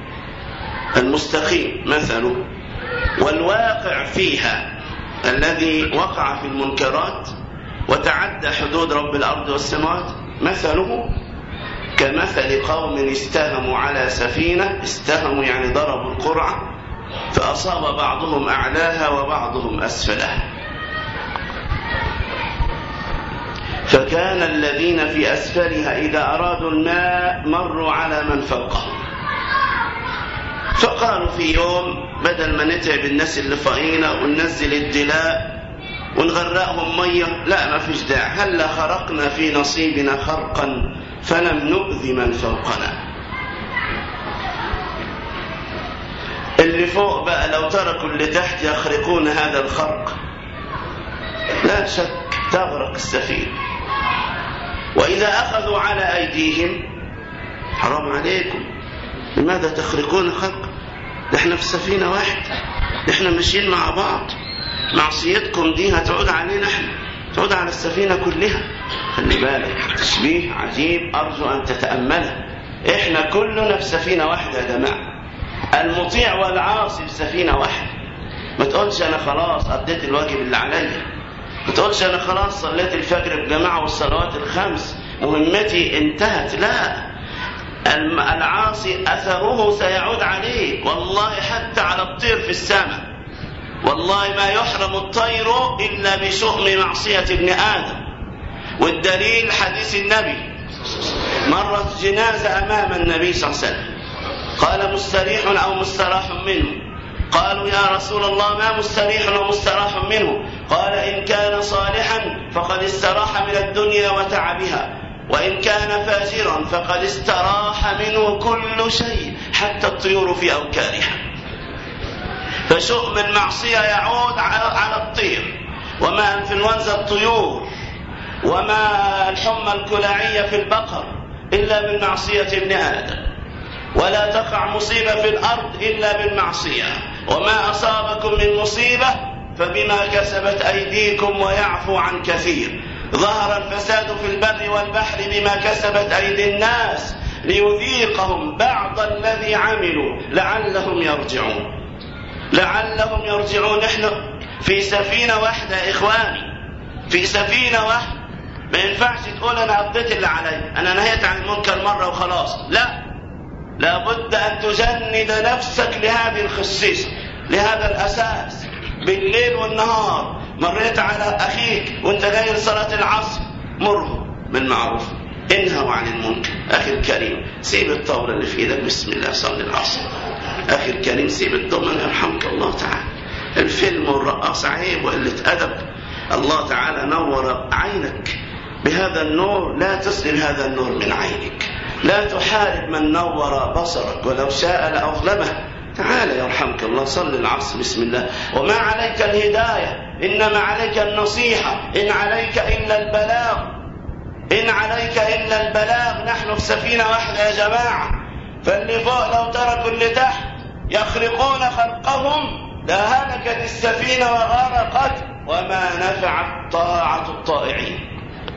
مثله، والواقع فيها الذي وقع في المنكرات وتعدى حدود رب الأرض والسماوات، مثله كمثل قوم استهموا على سفينة. استهموا يعني ضربوا القرعة، فأصاب بعضهم أعلاها وبعضهم أسفلها، فكان الذين في أسفلها إذا أرادوا الماء مروا على من فوقهم، فقالوا في يوم بدل ما نتعب الناس اللي فوقينا وننزل الدلاء ونغرقهم مية، لا ما فيش داعي، هلا خرقنا في نصيبنا خرقا فلم نؤذي من فوقنا. اللي فوق بقى لو تركوا اللي تحت يخرقون هذا الخرق، لا شك تغرق السفينة. وإذا أخذوا على أيديهم: حرام عليكم، لماذا تخرقون خرق؟ احنا في سفينة واحدة، احنا ماشيين مع بعض، معصيتكم دي هتعود علينا احنا، تعود على السفينة كلها. خلي بالك، تشبيه عجيب أرجو أن تتأمله. احنا كلنا في سفينة واحدة يا جماعة، المطيع والعاصي في سفينة واحدة. ما تقولش أنا خلاص قضيت الواجب اللي عليا، ما تقولش أنا خلاص صليت الفجر بجماعة والصلوات الخمس مهمتي انتهت، لا، العاصي أثره سيعود عليه، والله حتى على الطير في السماء، والله ما يحرم الطير إلا بشؤم معصية ابن آدم. والدليل حديث النبي: مرت جنازة أمام النبي صلى الله عليه وسلم، قال: مستريح أو مستراح منه؟ قالوا: يا رسول الله ما مستريح ومستراح منه؟ قال: إن كان صالحا فقد استراح من الدنيا وتعبها، وإن كان فاجرا فقد استراح منه كل شيء حتى الطيور في أوكارها. فشؤم المعصية يعود على الطير، وما انفلونزا الطيور وما الحمى الكلاعية في البقر إلا بالمعصية ابن آدم، ولا تقع مصيبة في الأرض إلا بالمعصية، وما أصابكم من مصيبة فبما كسبت أيديكم ويعفو عن كثير. ظهر الفساد في البر والبحر بما كسبت أيدي الناس ليذيقهم بعض الذي عملوا لعلهم يرجعون. نحن في سفينة واحدة يا إخواني، في سفينة واحدة. ما ينفعش تقول أنا قضيت اللي علي، أنا نهيت عن المنكر مرة وخلاص، لا، لابد أن تجند نفسك لهذه الخصيصة، لهذا الأساس. بالليل والنهار مريت على أخيك وانت جاي لصلاة العصر، مره بالمعروف، انهوا عن المنكر. أخي الكريم سيب الطاولة اللي في إيدك، بسم الله صلي العصر. أخي الكريم سيب الضمن يرحمك الله تعالى. الفيلم والرقاص عيب وقلة أدب. الله تعالى نور عينك بهذا النور، لا تسلل هذا النور من عينك، لا تحارب من نور بصرك، ولو شاء لأظلمه. تعال يرحمك الله، صل العصر بسم الله. وما عليك الهداية، إنما عليك النصيحة، إن عليك إلا البلاغ، إن عليك إلا البلاغ. نحن في سفينة واحدة يا جماعة، فاللي فوق لو تركوا اللي تحت يخرقون خرقهم لهلكت السفينة وغرقت، وما نفعت طاعة الطائعين،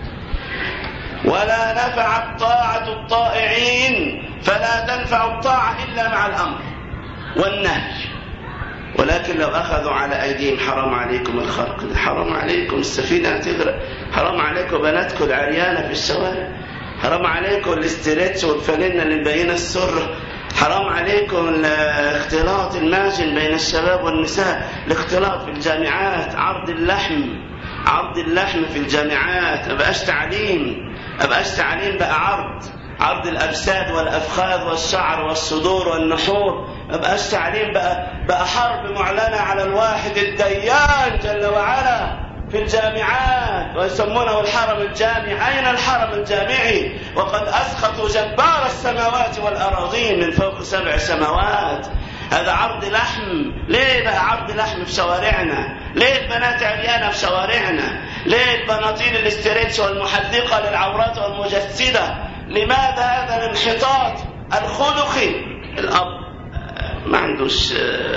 ولا نفعت طاعة الطائعين، فلا تنفع الطاعة إلا مع الأمر والنهي. ولكن لو أخذوا على أيديهم: حرام عليكم الخرق، حرام عليكم السفينة هتغرق، حرام عليكم بناتكم العريانة في الشوارع، حرام عليكم الاستريتش والفانلة اللي مبينة السرة، حرام عليكم الاختلاط الماجن بين الشباب والنساء، الاختلاط في الجامعات، عرض اللحم في الجامعات. أبقاش تعليم بقى عرض الأجساد والأفخاذ والشعر والصدور والنحور. مبقاش تعليم بقى حرب معلنة على الواحد الديان جل وعلا في الجامعات، ويسمونه الحرم الجامعي. أين الحرم الجامعي وقد أسخطوا جبار السماوات والأراضين من فوق 7 سماوات؟ هذا عرض لحم. ليه بقى عرض لحم في شوارعنا؟ ليه البنات عريانة في شوارعنا؟ ليه البناطيل الاستريتش والمحدقة للعورات والمجسدة؟ لماذا هذا الانحطاط الخلقي؟ الأب ما عندوش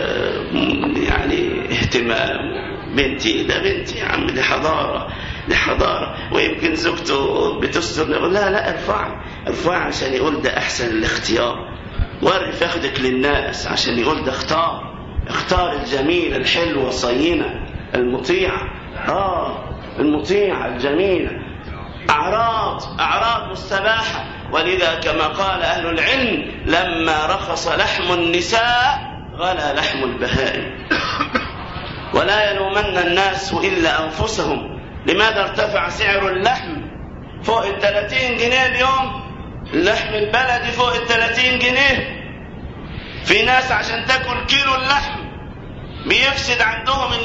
يعني اهتمام. بنتي ده بنتي يا عم، دي حضارة، دي حضارة. ويمكن زوجته بتستر، يقول لا ارفع عشان يقول ده أحسن الاختيار. وري فخدك للناس عشان يقول ده اختار الجميلة الحلوة الصينة المطيعة، المطيعة الجميلة. أعراض مستباحة. ولذا كما قال أهل العلم لما رخص لحم النساء غلا لحم البهائم. ولا يلومن الناس إلا أنفسهم. لماذا ارتفع سعر اللحم فوق 30 جنيه اليوم؟ اللحم البلدي فوق 30 جنيه. في ناس عشان تاكل كيلو اللحم بيفسد عندهم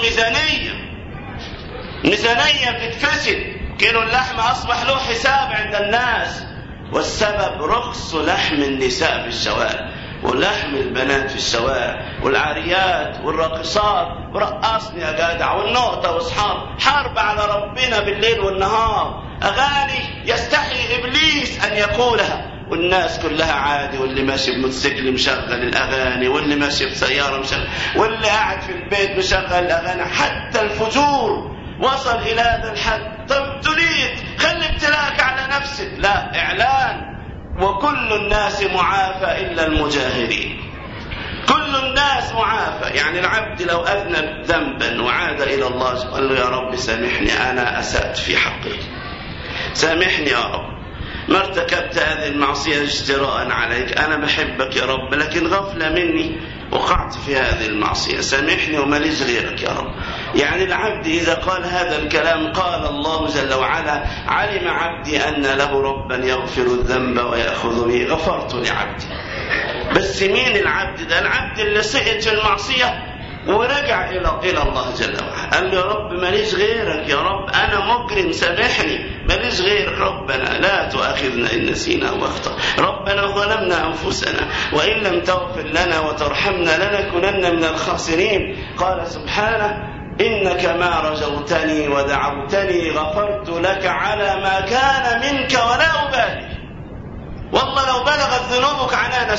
الميزانية بتتفسد. كيلو اللحم أصبح له حساب عند الناس، والسبب رخص لحم النساء في الشوارع ولحم البنات في الشوارع والعاريات والراقصات. ورقصني يا جدع والنقطة واصحاب. حرب على ربنا بالليل والنهار. أغاني يستحي إبليس أن يقولها والناس كلها عادي. واللي ماشي بموتوسيكل مشغل الأغاني، واللي ماشي بسيارة مشغل، واللي قاعد في البيت مشغل الأغاني. حتى الفجور وصل إلى هذا الحد. طب تريد خلي ابتلاك على نفسك؟ لا، إعلان. وكل الناس معافى إلا المجاهرين. كل الناس معافى. يعني العبد لو أذنب ذنبا وعاد إلى الله قال له يا رب سامحني، أنا أسأت في حقي، سامحني يا رب، ما ارتكبت هذه المعصية اجتراء عليك، أنا بحبك يا رب، لكن غفلة مني وقعت في هذه المعصية، سامحني وماليش غيرك يا رب. يعني العبد إذا قال هذا الكلام قال الله جل وعلا علم عبدي أن له ربا يغفر الذنب ويأخذ به، غفرت لعبدي. بس مين العبد ده؟ العبد اللي سقط في المعصية ورجع إلى الله جل وعلا، قال له يا رب ماليش غيرك يا رب، أنا مجرم سامحني، ماليش غيرك، ربنا لا تؤاخذنا إن نسينا واخطأ، ربنا ظلمنا أنفسنا وإن لم تغفر لنا وترحمنا لنكونن من الخاسرين. قال سبحانه إنك ما رجوتني ودعوتني غفرت لك على ما كان منك ولا أبالي. والله لو بلغت ذنوبك عنان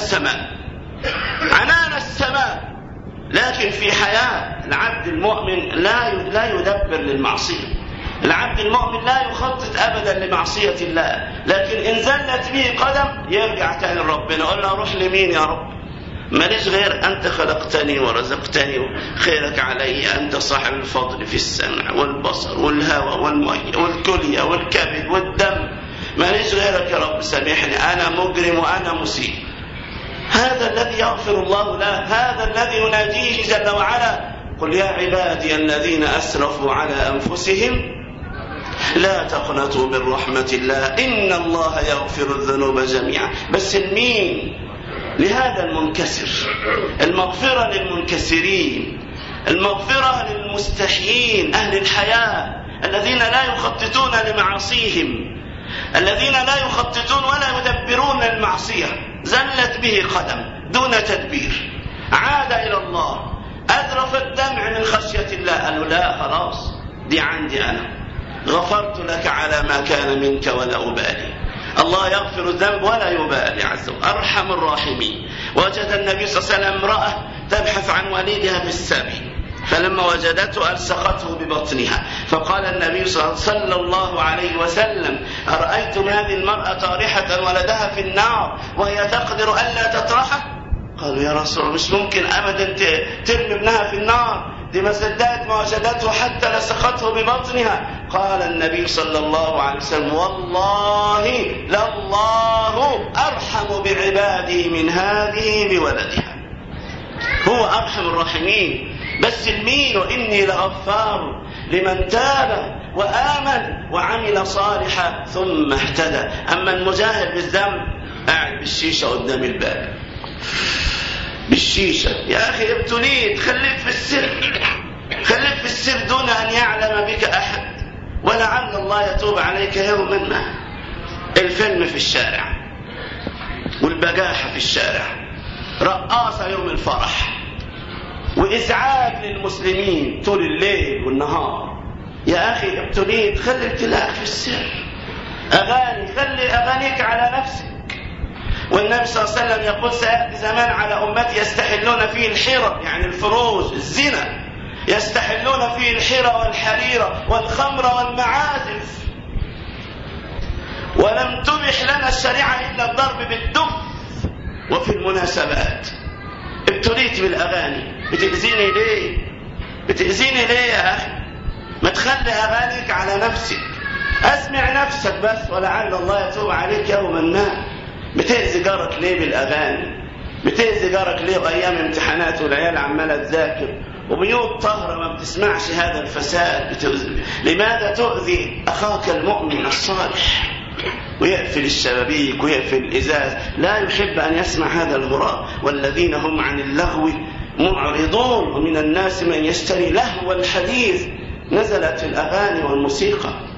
السماء. لكن في حياة العبد المؤمن لا يدبر للمعصية. العبد المؤمن لا يخطط أبدا لمعصية الله، لكن إن زلت به قدم يرجع تاني لربنا يقول له أروح لمين يا رب؟ ماليش غير أنت خلقتني ورزقتني خيرك علي، أنت صاحب الفضل في السمع والبصر والهوى والمية والكلية والكبد والدم، ماليش غيرك يا رب سامحني، أنا مجرم وأنا مسيء. هذا الذي يغفر الله له، هذا الذي يناديه جل وعلا قل يا عبادي الذين أسرفوا على أنفسهم لا تقنطوا من رحمة الله إن الله يغفر الذنوب جميعا. بس المين؟ لهذا المنكسر. المغفرة للمنكسرين، المغفرة للمستحيين أهل الحياة الذين لا يخططون لمعاصيهم، الذين لا يخططون ولا يدبرون المعصية، زلت به قدم دون تدبير، عاد إلى الله، أذرف الدمع من خشية الله، قالوا لا خلاص دي عندي أنا، غفرت لك على ما كان منك ولا أبالي. الله يغفر الذنب ولا يبالي عز وجل، أرحم الراحمين. وجد النبي صلى الله عليه وسلم امرأة تبحث عن وليدها بالسبي، فلما وجدته ألصقته ببطنها، فقال النبي صلى الله عليه وسلم أرأيتم هذه المرأة طارحة ولدها في النار وهي تقدر ألا تطرحه؟ قالوا يا رسول الله مش ممكن أبدا ترمي ابنها في النار، دي ما صدقت ما وجدته حتى لصقته ببطنها. قال النبي صلى الله عليه وسلم والله لله أرحم بعباده من هذه بولدها، هو أرحم الراحمين. بس المين وإني لغفار لمن تاب وآمن وعمل صالحا ثم اهتدى. أما المجاهر بالذنب قاعد بالشيشة قدام الباب بالشيشة، يا أخي ابتليت، خليك في السر، خليك في السر دون أن يعلم بك أحد، ولعل الله يتوب عليك يوما ما. الفيلم في الشارع والبجاحة في الشارع، رقاصة يوم الفرح وإزعاج للمسلمين طول الليل والنهار. يا أخي ابتليت، خلي ابتلاءك في السر. أغاني، خلي أغانيك على نفسك. والنبي صلى الله عليه وسلم يقول سيأتي زمان على أمتي يستحلون فيه الحرى، يعني الفروج، الزنا، يستحلون فيه الحرى والحريرة والخمر والمعازف، ولم تبح لنا الشريعة إلا الضرب بالدف وفي المناسبات. ابتليت بالأغاني، بتأذيني ليه؟ بتأذيني ليه يا أخي؟ ما تخلي أغانيك على نفسك، أسمع نفسك بس ولعل الله يتوب عليك يوما ما. بتأذي جارك ليه بالأغاني؟ بتأذي جارك ليه وأيام امتحانات والعيال عمالة تذاكر وبيوت طهرة ما بتسمعش هذا الفساد؟ لماذا تؤذي أخاك المؤمن الصالح ويقفل الشبابيك ويقفل الإزاز؟ لا يحب أن يسمع هذا الهراء. والذين هم عن اللغو معرضون، ومن الناس من يشتري لهو الحديث. نزلت الأغاني والموسيقى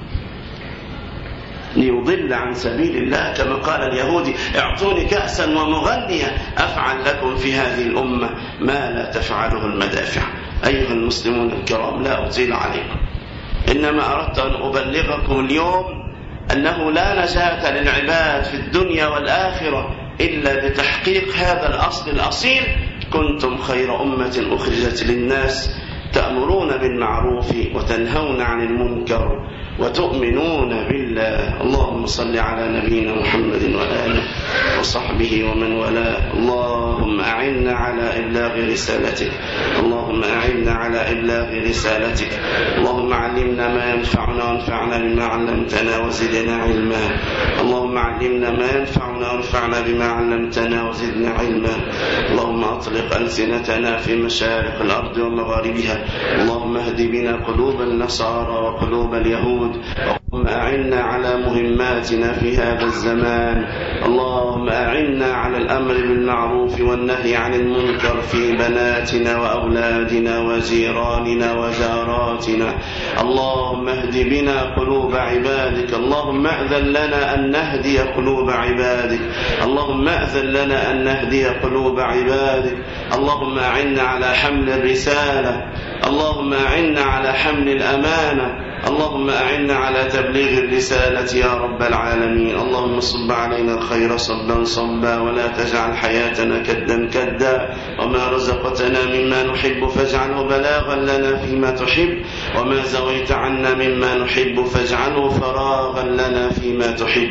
ليضل عن سبيل الله، كما قال اليهودي اعطوني كأسا ومغنيا أفعل لكم في هذه الأمة ما لا تفعله المدافع. أيها المسلمون الكرام، لا أطيل عليكم، إنما أردت أن أبلغكم اليوم أنه لا نجاة للعباد في الدنيا والآخرة إلا بتحقيق هذا الأصل الأصيل: كنتم خير أمة أخرجت للناس تأمرون بالمعروف وتنهون عن المنكر وتؤمنون بالله. اللهم صل على نبينا محمد وآله وصحبه ومن والاه. اللهم أعنا على إبلاغ رسالتك، اللهم أعنا على إبلاغ رسالتك. اللهم علمنا ما ينفعنا وانفعنا بما علمتنا وزدنا علما. اللهم علمنا ما ينفعنا وانفعنا بما علمتنا وزدنا علما. اللهم أطلق ألسنتنا في مشارق الأرض ومغاربها. اللهم اهد بنا قلوب النصارى وقلوب اليهود. اللهم أعنا على مهماتنا في هذا الزمان. اللهم أعنا على الأمر بالمعروف والنهي عن المنكر في بناتنا وأولادنا وجيراننا وجاراتنا. اللهم اهد بنا قلوب عبادك. اللهم أذن لنا أن نهدي قلوب عبادك. اللهم أذن لنا أن نهدي قلوب عبادك. اللهم أعنا على حمل الرسالة. اللهم أعنا على حمل الأمانة. اللهم أعنا على تبليغ الرسالة يا رب العالمين. اللهم صب علينا الخير صبا صبا، ولا تجعل حياتنا كدا كدا، وما رزقتنا مما نحب فاجعله بلاغا لنا فيما تحب، وما زويت عنا مما نحب فاجعله فراغا لنا فيما تحب.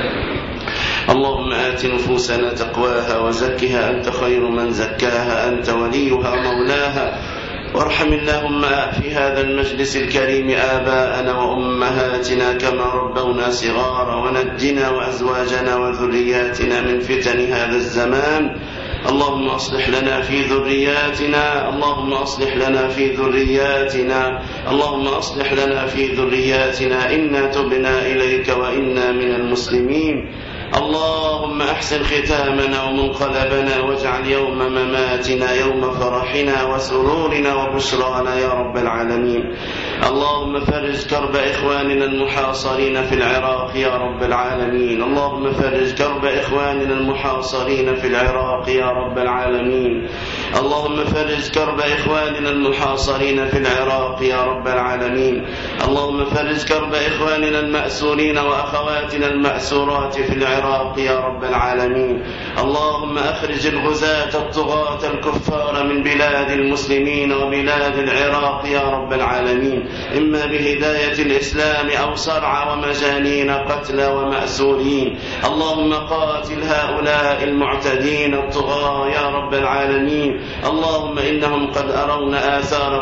اللهم آت نفوسنا تقواها وزكها أنت خير من زكاها، أنت وليها مولاها. وارحم اللهم في هذا المجلس الكريم آباءنا وأمهاتنا كما ربونا صغارا، ونجنا وأزواجنا وذرياتنا من فتن هذا الزمان. اللهم أصلح لنا في ذرياتنا، اللهم أصلح لنا في ذرياتنا، اللهم أصلح لنا في ذرياتنا، إنا تبنا إليك وإنا من المسلمين. اللهم أحسن ختامنا ومنقلبنا، واجعل يوم مماتنا يوم فرحنا وسرورنا وبشرانا يا رب العالمين. اللهم فرج كرب إخواننا المحاصرين في العراق يا رب العالمين. اللهم فرج كرب إخواننا المحاصرين في العراق يا رب العالمين. اللهم فرج كرب إخواننا المحاصرين في العراق يا رب العالمين. اللهم فرج كرب إخواننا المأسورين وأخواتنا المأسورات في العراق يا رب العالمين. اللهم أخرج الغزاة الطغاة الكفار من بلاد المسلمين وبلاد العراق يا رب العالمين، إما بهداية الإسلام أو صرع ومجانين قتلى ومأسورين. اللهم قاتل هؤلاء المعتدين الطغاة يا رب العالمين. اللهم إنهم قد أرونا آثار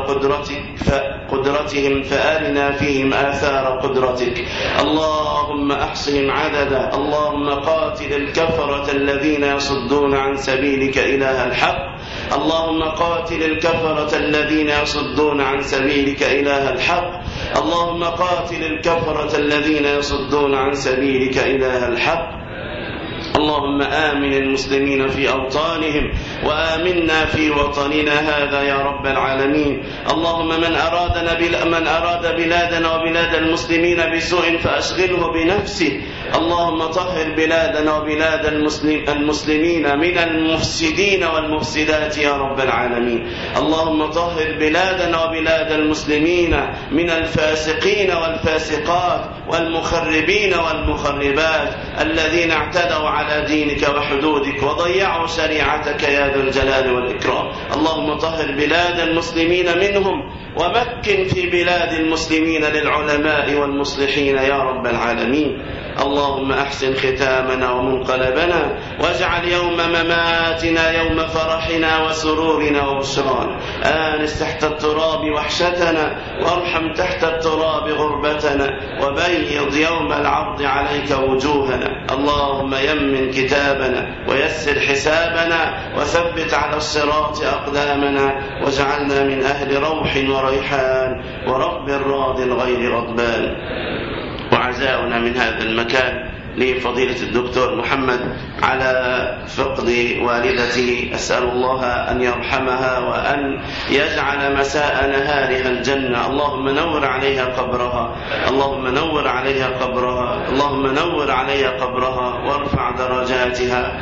قدرتهم فأرنا فيهم آثار قدرتك. اللهم أحصهم عددا. اللهم قاتل الكفرة الذين يصدون عن سبيلك إله الحق. اللهم قاتل الكفرة الذين يصدون عن سبيلك إله الحق. اللهم قاتل الكفرة الذين يصدون عن سبيلك إله الحق. اللهم آمن المسلمين في أوطانهم وآمنا في وطننا هذا يا رب العالمين. اللهم من أراد بلادنا وبلاد المسلمين بسوء فأشغله بنفسه. اللهم طهر بلادنا وبلاد المسلمين من المفسدين والمفسدات يا رب العالمين. اللهم طهر بلادنا وبلاد المسلمين من الفاسقين والفاسقات والمخربين والمخربات الذين اعتدوا على دينك وحدودك وضيعوا شريعتك يا ذا الجلال والإكرام. اللهم طهر بلاد المسلمين منهم ومكن في بلاد المسلمين للعلماء والمصلحين يا رب العالمين. اللهم أحسن ختامنا ومنقلبنا واجعل يوم مماتنا يوم فرحنا وسرورنا وبشرانا. آنس تحت التراب وحشتنا وارحم تحت التراب غربتنا وبيض يوم العرض عليك وجوهنا. اللهم يمن كتابنا ويسر حسابنا وثبت على الصراط أقدامنا واجعلنا من أهل روح وريحان ورب راض غير غضبان. وعزاؤنا من هذا المكان لفضيلة الدكتور محمد على فقد والدته، أسأل الله أن يرحمها وأن يجعل مساء نهارها الجنة. اللهم نور عليها قبرها، اللهم نور عليها قبرها، اللهم نور عليها قبرها وارفع درجاتها.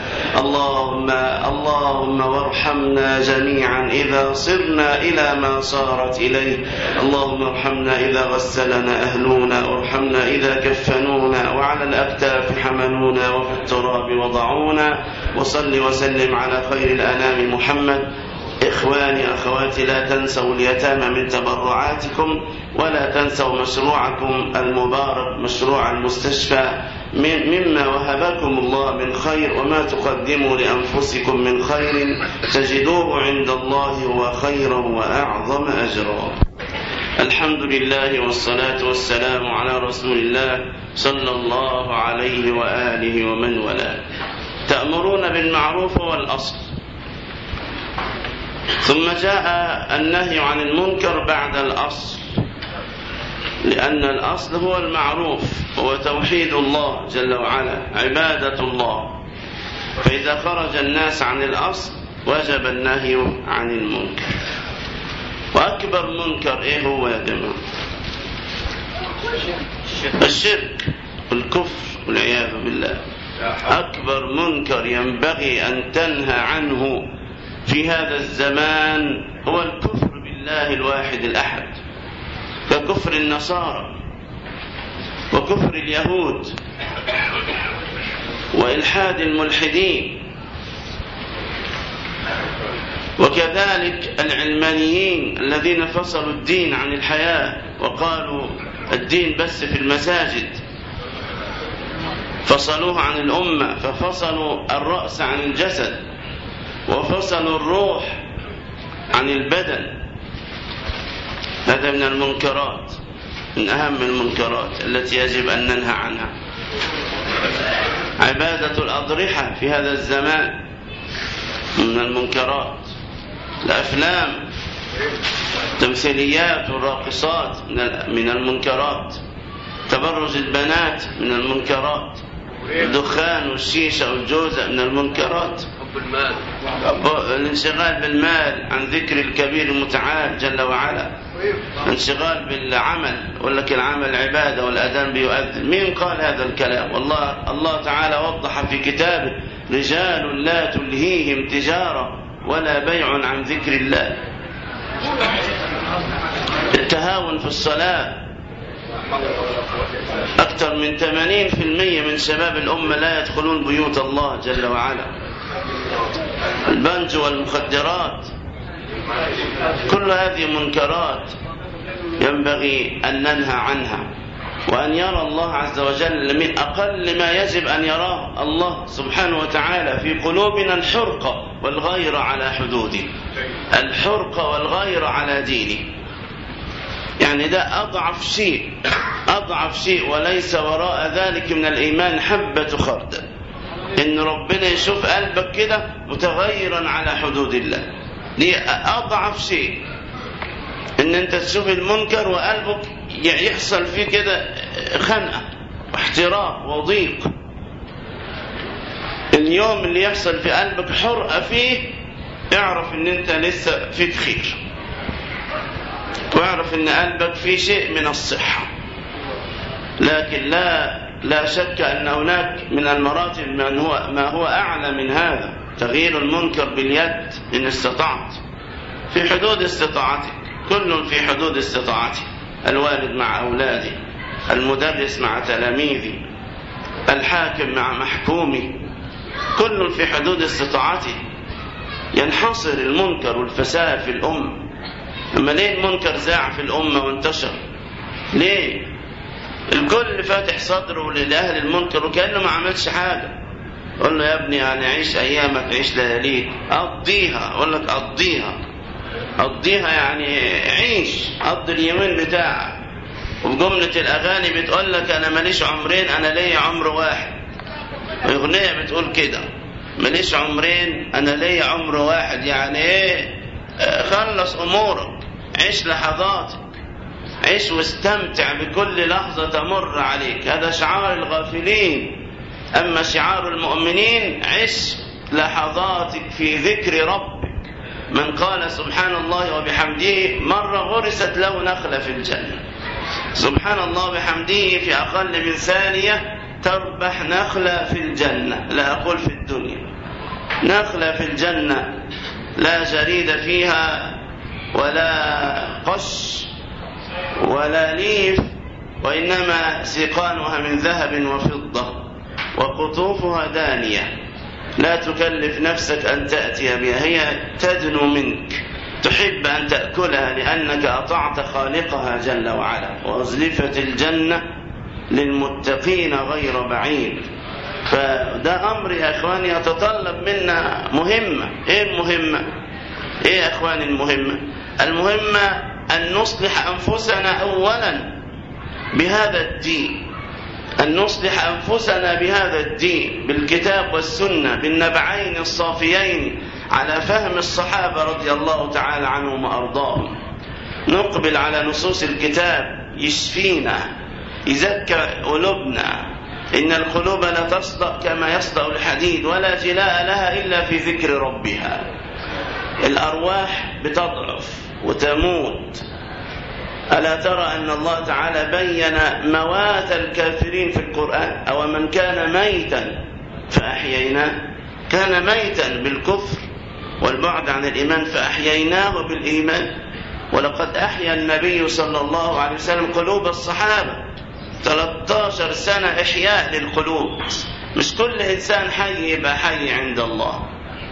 اللهم وارحمنا جميعا إذا صرنا إلى ما صارت إليه. اللهم ارحمنا إذا غسلنا أهلنا، وارحمنا إذا كفنونا وعلى الأكتاف حملونا وفي التراب وضعونا. وصل وسلم على خير الأنام محمد. إخواني أخواتي، لا تنسوا اليتامى من تبرعاتكم، ولا تنسوا مشروعكم المبارك مشروع المستشفى مما وهبكم الله من خير، وما تقدموا لأنفسكم من خير تجدوه عند الله هو خيرا وأعظم أجرا. الحمد لله والصلاة والسلام على رسول الله صلى الله عليه وآله ومن والاه. تأمرون بالمعروف هو الأصل، ثم جاء النهي عن المنكر بعد الأصل، لأن الأصل هو المعروف، هو توحيد الله جل وعلا، عبادة الله. فإذا خرج الناس عن الأصل وجب النهي عن المنكر. وأكبر منكر إيه هو يا جماعة؟ الشرك والكفر والعياذ بالله. أكبر منكر ينبغي أن تنهى عنه في هذا الزمان هو الكفر بالله الواحد الأحد، ككفر النصارى وكفر اليهود وإلحاد الملحدين، وكذلك العلمانيين الذين فصلوا الدين عن الحياة وقالوا الدين بس في المساجد، فصلوه عن الأمة، ففصلوا الرأس عن الجسد وفصلوا الروح عن البدن. هذا من المنكرات، من أهم المنكرات التي يجب أن ننهى عنها. عبادة الأضرحة في هذا الزمان من المنكرات. الأفلام، تمثيليات والراقصات من المنكرات. تبرج البنات من المنكرات. الدخان والشيشة والجوزة من المنكرات. الانشغال بالمال عن ذكر الكبير المتعال جل وعلا. الانشغال بالعمل، يقول لك العمل عبادة والأذان بيؤذن. مين قال هذا الكلام؟ والله الله تعالى وضح في كتابه: رجال لا تلهيهم تجارة ولا بيع عن ذكر الله. التهاون في الصلاة، أكثر من 80% من شباب الأمة لا يدخلون بيوت الله جل وعلا. البنج والمخدرات، كل هذه منكرات ينبغي أن ننهى عنها، وأن يرى الله عز وجل من أقل ما يجب أن يراه الله سبحانه وتعالى في قلوبنا الحرقة والغير على حدوده، الحرقة والغير على دينه. يعني ده أضعف شيء وليس وراء ذلك من الإيمان حبة خردل، إن ربنا يشوف قلبك كده متغيرا على حدود الله. دي أضعف شيء، إن أنت تشوف المنكر وقلبك يحصل فيه كده خنقة واحتراق وضيق. اليوم اللي يحصل في قلبك حرقة فيه اعرف ان انت لسه فيك خير، واعرف ان قلبك فيه شيء من الصحة. لكن لا شك ان هناك من المراتب ما هو اعلى من هذا. تغيير المنكر باليد ان استطعت، في حدود استطاعتك، كل في حدود استطاعته، الوالد مع أولاده، المدرس مع تلاميذه، الحاكم مع محكومه، كل في حدود استطاعته. ينحصر المنكر والفساد في الأمة. أما ليه المنكر زاع في الأمة وانتشر؟ ليه؟ الكل فاتح صدره لأهل المنكر وكأنه ما عملش حاجة. قل له يا ابني يعني عيش أيامك، عيش لياليك، قضيها. أقول لك قضيها يعني عيش، قضي اليومين بتاعك. وبجملة الأغاني بتقول لك أنا ماليش عمرين، أنا ليا عمر واحد. الأغنية بتقول كده، ماليش عمرين أنا ليا عمر واحد. يعني إيه؟ خلص أمورك، عيش لحظاتك، عيش واستمتع بكل لحظة تمر عليك. هذا شعار الغافلين. أما شعار المؤمنين عش لحظاتك في ذكر ربك. من قال سبحان الله وبحمده مرة غرست له نخلة في الجنة. سبحان الله وبحمده في أقل من ثانية تربح نخلة في الجنة، لا أقول في الدنيا، نخلة في الجنة لا جريد فيها ولا قش ولا ليف، وإنما سقانها من ذهب وفضة وقطوفها دانية. لا تكلف نفسك أن تأتي بها، هي تدنو منك، تحب أن تأكلها لأنك أطعت خالقها جل وعلا. وأزلفت الجنة للمتقين غير بعيد. فده أمر يا أخواني يتطلب منا مهمة. إيه المهمة؟ إيه يا أخواني المهمة؟ المهمة أن نصلح أنفسنا أولا بهذا الدين، أن نصلح أنفسنا بهذا الدين بالكتاب والسنة بالنبعين الصافيين على فهم الصحابة رضي الله تعالى عنهم وأرضاهم. نقبل على نصوص الكتاب يشفينا، يزكى قلوبنا. إن القلوب لا تصدأ كما يصدأ الحديد ولا جلاء لها إلا في ذكر ربها. الأرواح بتضعف وتموت. ألا ترى أن الله تعالى بين موات الكافرين في القرآن؟ أو من كان ميتا فأحييناه، كان ميتا بالكفر والبعد عن الإيمان فأحييناه بالإيمان. ولقد أحيا النبي صلى الله عليه وسلم قلوب الصحابة 13 سنة إحياء للقلوب. مش كل إنسان حي يبقى حي عند الله،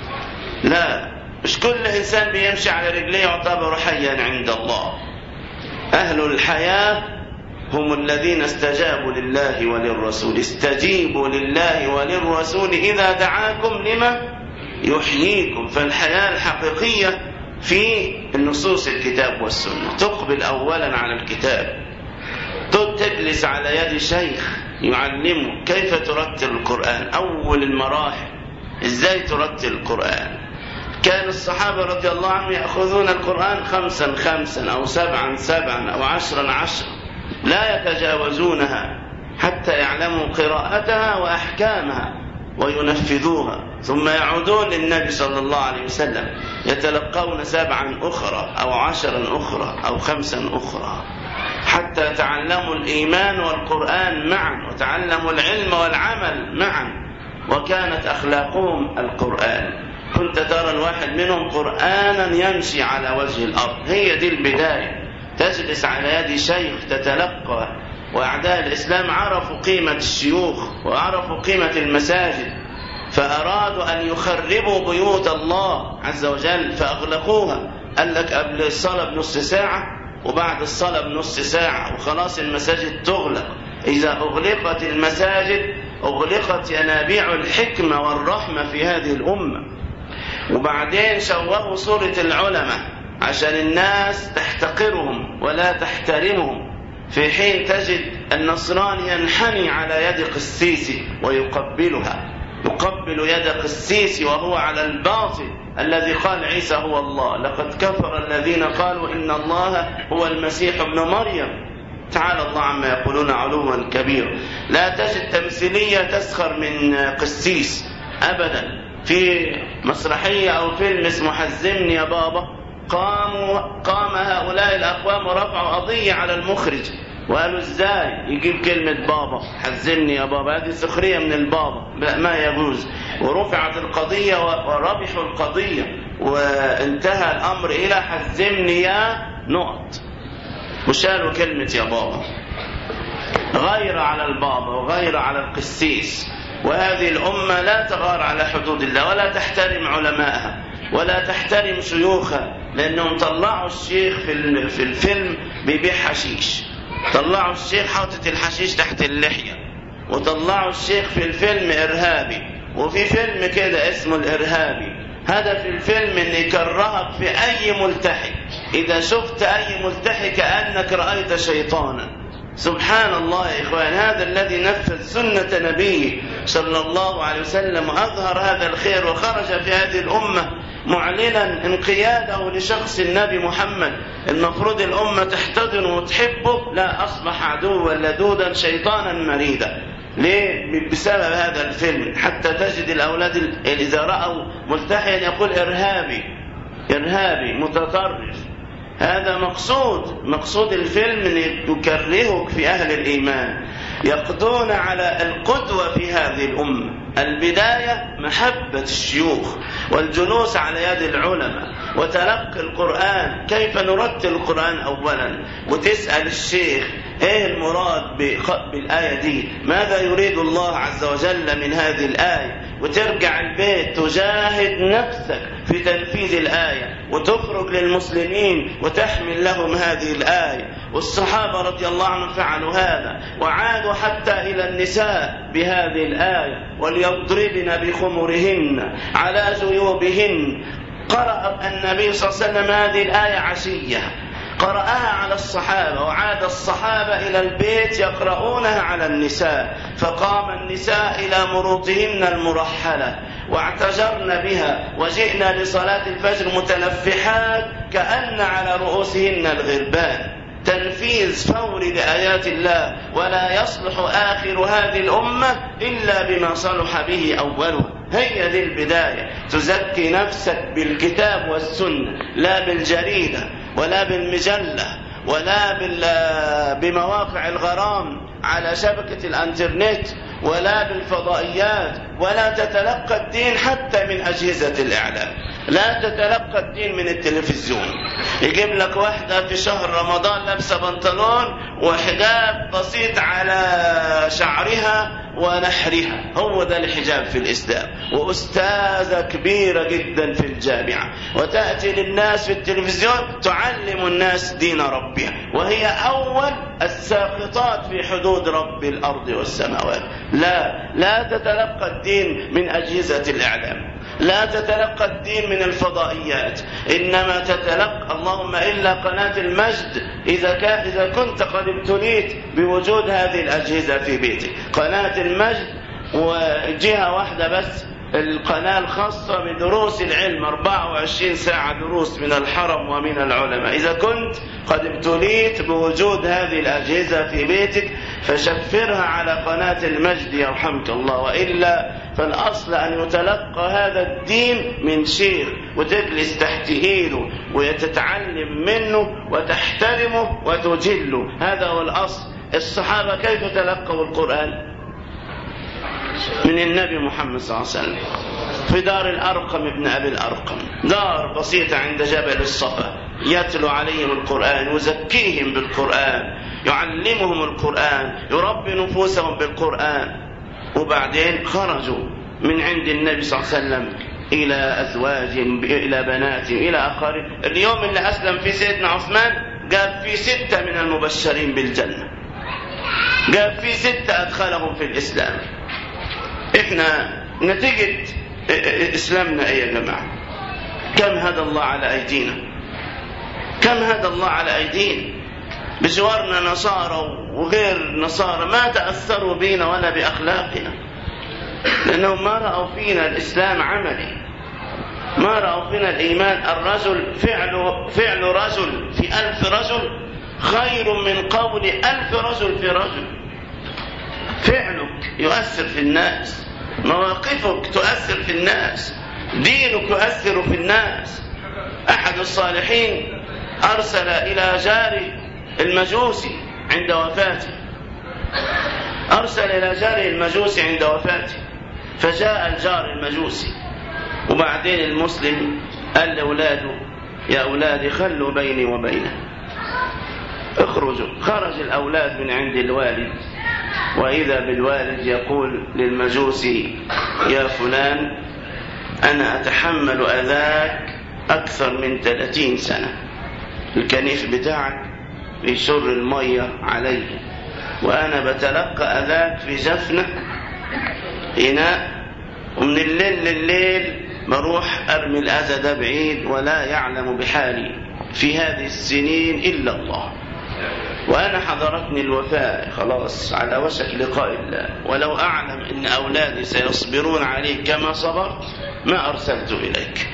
لا، مش كل إنسان بيمشي على رجليه يعتبر حيا عند الله. أهل الحياة هم الذين استجابوا لله وللرسول. استجيبوا لله وللرسول إذا دعاكم لما يحييكم. فالحياة الحقيقية في النصوص الكتاب والسنة. تقبل أولا على الكتاب، تجلس على يد شيخ يعلمك كيف ترتل القرآن. أول المراحل إزاي ترتل القرآن. كان الصحابة رضي الله عنهم يأخذون القرآن 5 5 أو 7 7 أو 10 10، لا يتجاوزونها حتى يعلموا قراءتها وأحكامها وينفذوها، ثم يعودون للنبي صلى الله عليه وسلم يتلقون 7 أخرى أو 10 أخرى أو 5 أخرى، حتى تعلموا الإيمان والقرآن معا، وتعلموا العلم والعمل معا، وكانت أخلاقهم القرآن. كنت ترى الواحد منهم قرآنا يمشي على وجه الأرض. هي دي البداية. تجلس على يد شيخ تتلقى. وأعداء الإسلام عرفوا قيمة الشيوخ وعرفوا قيمة المساجد، فأرادوا أن يخربوا بيوت الله عز وجل فأغلقوها. قال لك قبل الصلاة بنص ساعة وبعد الصلاة بنص ساعة وخلاص المساجد تغلق. إذا أغلقت المساجد أغلقت ينابيع الحكمة والرحمة في هذه الأمة. وبعدين شوهوا صورة العلماء عشان الناس تحتقرهم ولا تحترمهم، في حين تجد النصراني ينحني على يد قسيسي ويقبلها، يقبل يد قسيسي وهو على الباطل الذي قال عيسى هو الله. لقد كفر الذين قالوا إن الله هو المسيح ابن مريم. تعالى الله عما يقولون علوا كبيرا. لا تجد تمثيلية تسخر من قسيس أبدا. في مسرحية أو فيلم اسمه حزمني يا بابا، قام هؤلاء الأقوام ورفعوا قضية على المخرج وقالوا ازاي يجيب كلمة بابا، حزمني يا بابا، هذه سخرية من البابا، ما يجوز. ورفعت القضية وربحوا القضية وانتهى الأمر إلى حزمني يا نقط، وشالوا كلمة يا بابا. غير على البابا وغير على القسيس. وهذه الأمة لا تغار على حدود الله ولا تحترم علماءها ولا تحترم شيوخها، لأنهم طلعوا الشيخ في الفيلم بيبيع حشيش، طلعوا الشيخ حاطط الحشيش تحت اللحية، وطلعوا الشيخ في الفيلم إرهابي. وفي فيلم كده اسمه الإرهابي، هدف الفيلم أن يكرهك في أي ملتحي، إذا شفت أي ملتحي كأنك رأيت شيطانا. سبحان الله يا إخوان، هذا الذي نفذ سنة نبيه صلى الله عليه وسلم وأظهر هذا الخير وخرج في هذه الأمة معلنا انقياده لشخص النبي محمد. المفروض الأمة تحتضنه وتحبه، لا أصبح عدوا لدودا شيطانا مريدا. ليه؟ بسبب هذا الفيلم. حتى تجد الأولاد إذا رأوا ملتحيا يقول إرهابي إرهابي متطرف. هذا مقصود الفيلم أن يكرهك في أهل الإيمان، يقضون على القدوة في هذه الأمة. البداية محبة الشيوخ والجلوس على يد العلماء وتلقي القرآن، كيف نرتل القرآن أولا، وتسأل الشيخ ايه المراد بالآية دي، ماذا يريد الله عز وجل من هذه الآية، وترجع البيت تجاهد نفسك في تنفيذ الآية وتخرج للمسلمين وتحمل لهم هذه الآية. والصحابة رضي الله عنهم فعلوا هذا وعادوا حتى إلى النساء بهذه الآية، وليضربن بخمرهن على جيوبهن. قرأ النبي صلى الله عليه وسلم هذه الآية عشية، قرأها على الصحابة، وعاد الصحابة إلى البيت يقرؤونها على النساء، فقام النساء إلى مروطهن المرحلة واعتجرن بها، وجئنا لصلاة الفجر متلفحات كأن على رؤوسهن الغربان. تنفيذ فوري لآيات الله، ولا يصلح آخر هذه الأمة إلا بما صلح به أوله. هي ذي البداية، تزكي نفسك بالكتاب والسنة، لا بالجريدة ولا بالمجلة ولا بمواقع الغرام على شبكة الانترنت ولا بالفضائيات، ولا تتلقى الدين حتى من أجهزة الإعلام، لا تتلقى الدين من التلفزيون. يجيب لك واحدة في شهر رمضان لابسة بنطلون وحجاب بسيط على شعرها ونحرها، هو ده الحجاب في الإسلام، وأستاذة كبيرة جدا في الجامعة، وتأتي للناس في التلفزيون تعلم الناس دين ربها، وهي أول الساقطات في حدود رب الأرض والسماوات. لا تتلقى الدين من أجهزة الإعلام، لا تتلقى الدين من الفضائيات، إنما تتلقى اللهم إلا قناة المجد إذا كنت قد ابتليت بوجود هذه الأجهزة في بيتك. قناة المجد وجهة واحدة بس، القناة الخاصة بدروس العلم، 24 ساعة دروس من الحرم ومن العلماء. إذا كنت قد ابتليت بوجود هذه الأجهزة في بيتك فشفرها على قناة المجد يرحمك الله، وإلا فالأصل أن يتلقى هذا الدين من شيخ وتجلس تحت إيده وتتعلم منه وتحترمه وتجله، هذا هو الأصل. الصحابة كيف تلقوا القرآن؟ من النبي محمد صلى الله عليه وسلم في دار الأرقم ابن أبي الأرقم، دار بسيطة عند جبل الصفا، يتلو عليهم القرآن ويزكيهم بالقرآن، يعلمهم القرآن، يربي نفوسهم بالقرآن. وبعدين خرجوا من عند النبي صلى الله عليه وسلم إلى أزواجهم، إلى بناتهم، إلى أقاربهم. اليوم اللي أسلم فيه سيدنا عثمان قال فيه 6 من المبشرين بالجنة، قال فيه 6 أدخلهم في الإسلام. إحنا نتيجة إسلامنا إيه يا جماعة؟ كم هدى الله على أيدينا، كم هدى الله على أيدينا. بجوارنا نصارى وغير نصارى ما تأثروا بينا ولا بأخلاقنا، لأنهم ما رأوا فينا الإسلام عملي، ما رأوا فينا الإيمان. الرجل فعل رجل في 1000 رجل خير من قول 1000 رجل في رجل. فعلك يؤثر في الناس، مواقفك تؤثر في الناس، دينك يؤثر في الناس. أحد الصالحين أرسل إلى جاره المجوسي عند وفاته، أرسل إلى جاره المجوسي عند وفاته، فجاء الجار المجوسي، وبعدين المسلم قال لأولاده يا أولادي خلوا بيني وبينه، اخرجوا. خرج الأولاد من عند الوالد، وإذا بالوالد يقول للمجوسي يا فلان أنا أتحمل أذاك أكثر من 30 سنة، الكنيف بتاعك بيشر المية عليه، وأنا بتلقى أذاك في جفنة إناء، ومن الليل لليل بروح أرمي الأذى ده بعيد، ولا يعلم بحالي في هذه السنين إلا الله، وأنا حضرتني الوفاة خلاص على وشك لقاء الله، ولو أعلم إن أولادي سيصبرون عليك كما صبرت ما أرسلت إليك،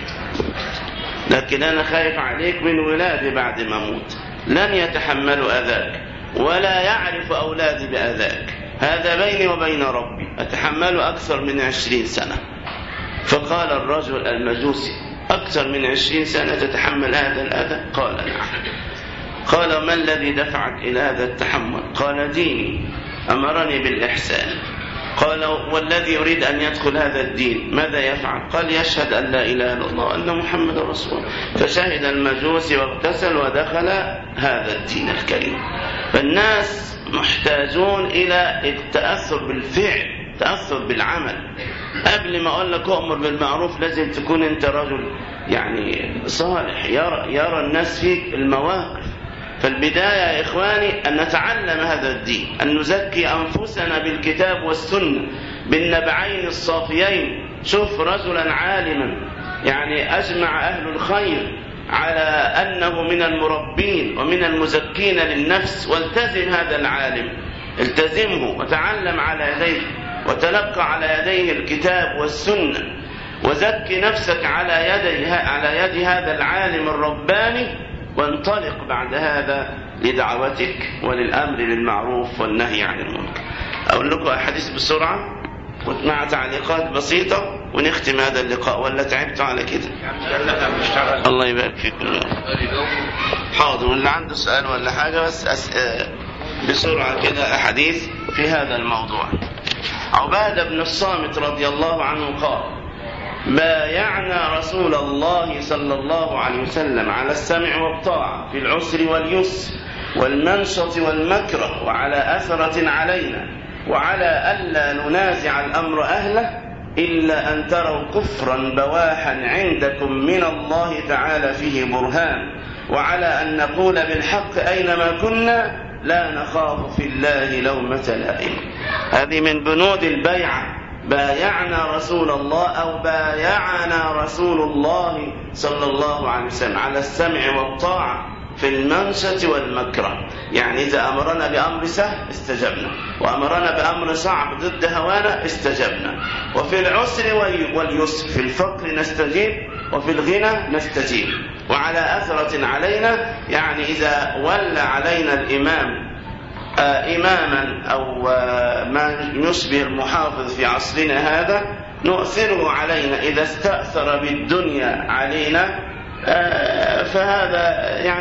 لكن أنا خايف عليك من ولادي بعد ما أموت، لن يتحملوا أذاك ولا يعرف أولادي بأذاك، هذا بيني وبين ربي، أتحمل أكثر من 20 سنة. فقال الرجل المجوسي أكثر من 20 سنة تتحمل هذا الأذى؟ قال نعم. قال ما الذي دفعك إلى هذا التحمل؟ قال ديني أمرني بالإحسان. قال والذي يريد أن يدخل هذا الدين ماذا يفعل؟ قال يشهد أن لا إله إلا الله وأن محمد رسول الله. فشهد المجوسي واغتسل ودخل هذا الدين الكريم. فالناس محتاجون إلى التأثر بالفعل، تأثر بالعمل. قبل ما أقول لك أؤمر بالمعروف لازم تكون أنت رجل يعني صالح يرى الناس فيك المواقف. فالبداية يا إخواني أن نتعلم هذا الدين، أن نزكي أنفسنا بالكتاب والسنة بالنبعين الصافيين. شوف رجلا عالما يعني أجمع أهل الخير على أنه من المربين ومن المزكين للنفس، والتزم هذا العالم، التزمه وتعلم على يديه وتلقى على يديه الكتاب والسنة، وزكي نفسك على يد هذا العالم الرباني، وانطلق بعد هذا لدعوتك وللأمر بالمعروف والنهي عن المنكر. أقول لكم أحاديث بسرعة مع تعليقات بسيطة ونختم هذا اللقاء، ولا تعبتوا على كده؟ الله يبارك فيكم. حاضر، واللي عنده سؤال ولا حاجة بس بسرعة كده أحاديث في هذا الموضوع. عبادة بن الصامت رضي الله عنه قال بايعنا رسول الله صلى الله عليه وسلم على السمع والطاعة في العسر واليسر والمنشط والمكره، وعلى أثرة علينا، وعلى ألا ننازع الأمر أهله إلا أن تروا كفرا بواحا عندكم من الله تعالى فيه برهان، وعلى أن نقول بالحق أينما كنا لا نخاف في الله لومة لائم. هذه من بنود البيعة. بايعنا رسول الله أو بايعنا رسول الله صلى الله عليه وسلم على السمع والطاعة في المنشط والمكره، يعني إذا أمرنا بأمر سهل استجبنا، وأمرنا بأمر صعب ضد هوانا استجبنا، وفي العسر واليسر، في الفقر نستجيب وفي الغنى نستجيب، وعلى أثرة علينا، يعني إذا ولى علينا الإمام إماما أو ما يشبه المحافظ في عصرنا هذا نؤثره علينا، إذا استأثر بالدنيا علينا فهذا يعني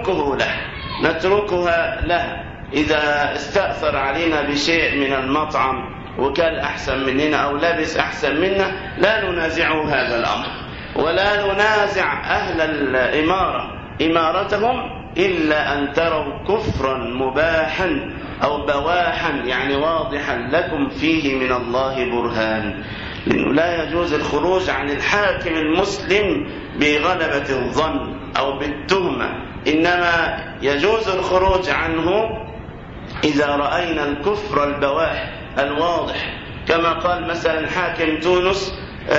نتركها له. إذا استأثر علينا بشيء من المطعم وكل أحسن مننا أو لبس أحسن منا لا ننازعه هذا الأمر، ولا ننازع أهل الإمارة إمارتهم إلا أن تروا كفرا مباحا أو بواحا يعني واضحا لكم فيه من الله برهان. لأنه لا يجوز الخروج عن الحاكم المسلم بغلبة الظن أو بالتهمة، إنما يجوز الخروج عنه إذا رأينا الكفر البواح الواضح، كما قال مثلا حاكم تونس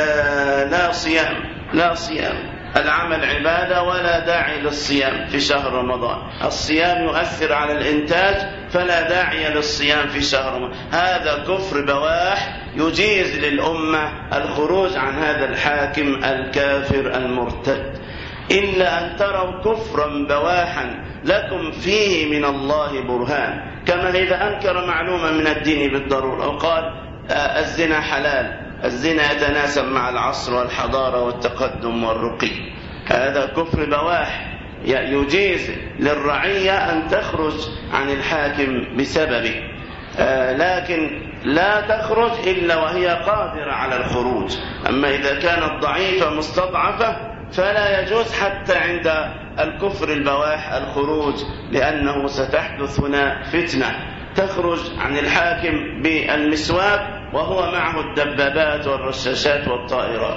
لا صيام، العمل عبادة ولا داعي للصيام في شهر رمضان، الصيام يؤثر على الإنتاج فلا داعي للصيام في شهر رمضان. هذا كفر بواح يجيز للأمة الخروج عن هذا الحاكم الكافر المرتد، إلا أن تروا كفرا بواحا لكم فيه من الله برهان. كما إذا أنكر معلومة من الدين بالضرورة وقال الزنا حلال الزنا يتناسب مع العصر والحضارة والتقدم والرقي. هذا كفر بواح يجيز للرعية أن تخرج عن الحاكم بسببه، لكن لا تخرج إلا وهي قادرة على الخروج. أما إذا كانت ضعيفة مستضعفة فلا يجوز حتى عند الكفر البواح الخروج، لأنه ستحدث هنا فتنة. تخرج عن الحاكم بالمسواك وهو معه الدبابات والرشاشات والطائرات،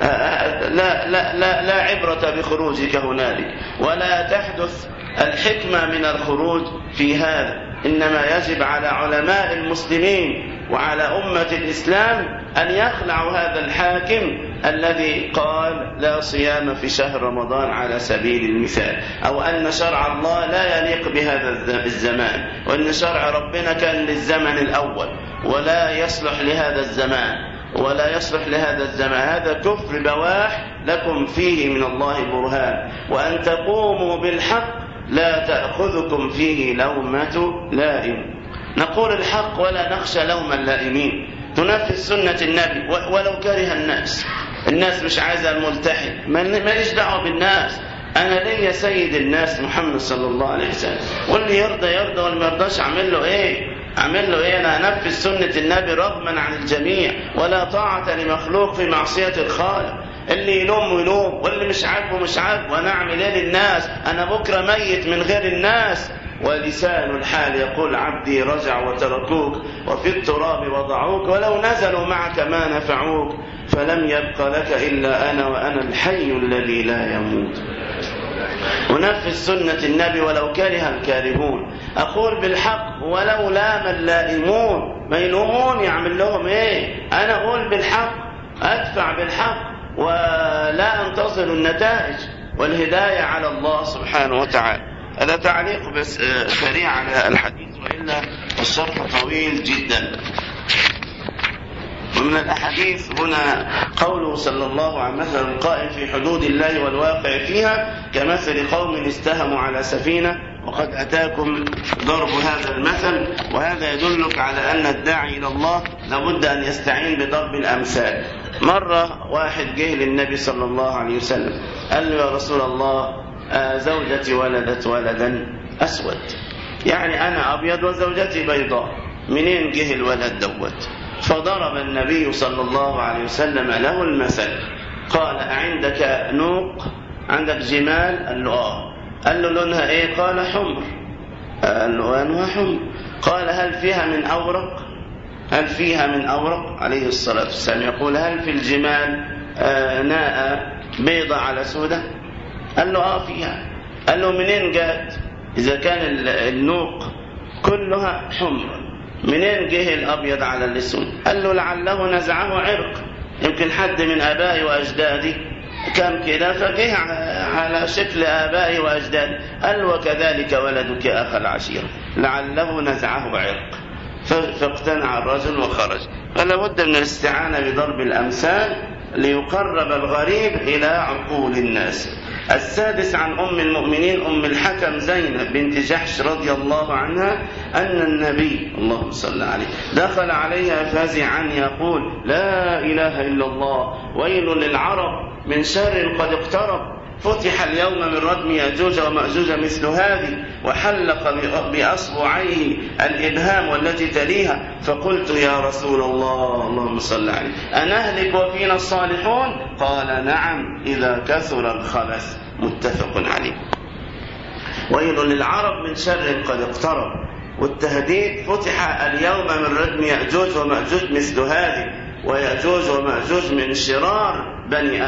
لا عبرة بخروجك هنالك، ولا تحدث الحكمة من الخروج في هذا. إنما يجب على علماء المسلمين وعلى أمة الإسلام أن يخلعوا هذا الحاكم الذي قال لا صيام في شهر رمضان على سبيل المثال، أو أن شرع الله لا يليق بهذا الزمان، وأن شرع ربنا كان للزمن الأول ولا يصلح لهذا الزمان هذا كفر بواح لكم فيه من الله برهان، وأن تقوموا بالحق لا تأخذكم فيه لومة لائم. نقول الحق ولا نخشى لوم اللائمين، تنفذ سنة النبي ولو كره الناس مش عايزة الملتحي، ماليش دعوة بالناس، أنا ليا سيد الناس محمد صلى الله عليه وسلم، واللي يرضى واللي ما يرضاش أعمل له إيه؟ أنا أنفذ سنة النبي رغما عن الجميع، ولا طاعة لمخلوق في معصية الخالق. اللي يلوم واللي مش عاجبه، وأنا أعمل إيه للناس؟ أنا بكرة ميت من غير الناس. ولسان الحال يقول عبدي رجع وتركوك وفي التراب وضعوك، ولو نزلوا معك ما نفعوك، فلم يبق لك إلا أنا وأنا الحي الذي لا يموت. ونفذ سنة النبي ولو كره الكارهون. أقول بالحق ولو لام اللائمون، ما يلومون يعمل لهم إيه؟ أنا أقول بالحق، أدفع بالحق، ولا أنتظر النتائج، والهداية على الله سبحانه وتعالى. هذا تعليق بس سريع على الحديث، وإلا الشرح طويل جدا. ومن الأحاديث هنا قوله صلى الله عليه وسلم القائم في حدود الله والواقع فيها كمثل قوم استهموا على سفينة، وقد أتاكم ضرب هذا المثل. وهذا يدلك على أن الداعي إلى الله لابد أن يستعين بضرب الأمثال. مرة واحد جه للنبي صلى الله عليه وسلم قال له يا رسول الله زوجتي ولدت ولدا أسود، يعني أنا أبيض وزوجتي بيضاء، منين جه الولد دوت؟ فضرب النبي صلى الله عليه وسلم له المثل، قال أعندك نوق، عندك جمال؟ قال له آه. قال له لونها إيه؟ قال حمر. قال له أنها حمر. قال هل فيها من أورق؟ هل فيها من أورق؟ عليه الصلاة والسلام يقول هل في الجمال ناء بيضة على سودة؟ قال له آه فيها. قال له منين جات؟ إذا كان النوق كلها حمر، منين جه الأبيض على الأسود؟ قال له لعله نزعه عرق، يمكن حد من آبائي وأجدادي كان كده فجه على شكل آبائي وأجدادي. قال وكذلك ولدك أخ العشيرة، لعله نزعه عرق. فاقتنع الرجل وخرج. فلا بد من الاستعانة بضرب الأمثال ليقرب الغريب إلى عقول الناس. السادس عن أم المؤمنين أم الحكم زينب بنت جحش رضي الله عنها أن النبي اللهم صل عليه دخل عليها فزعا يقول لا إله إلا الله، ويل للعرب من شر قد اقترب، فتح اليوم من ردم يأجوج ومأجوج مثل هذه، وحلق بأصبعيه الإبهام والتي تليها. فقلت يا رسول الله اللهم صل عليه أنهلك وفينا الصالحون؟ قال نعم إذا كثر الخبث، متفق عليه. ويل للعرب من شر قد اقترب، والتهديد فتح اليوم من ردم يأجوج ومأجوج مثل هذه، ويأجوج ومأجوج من شرار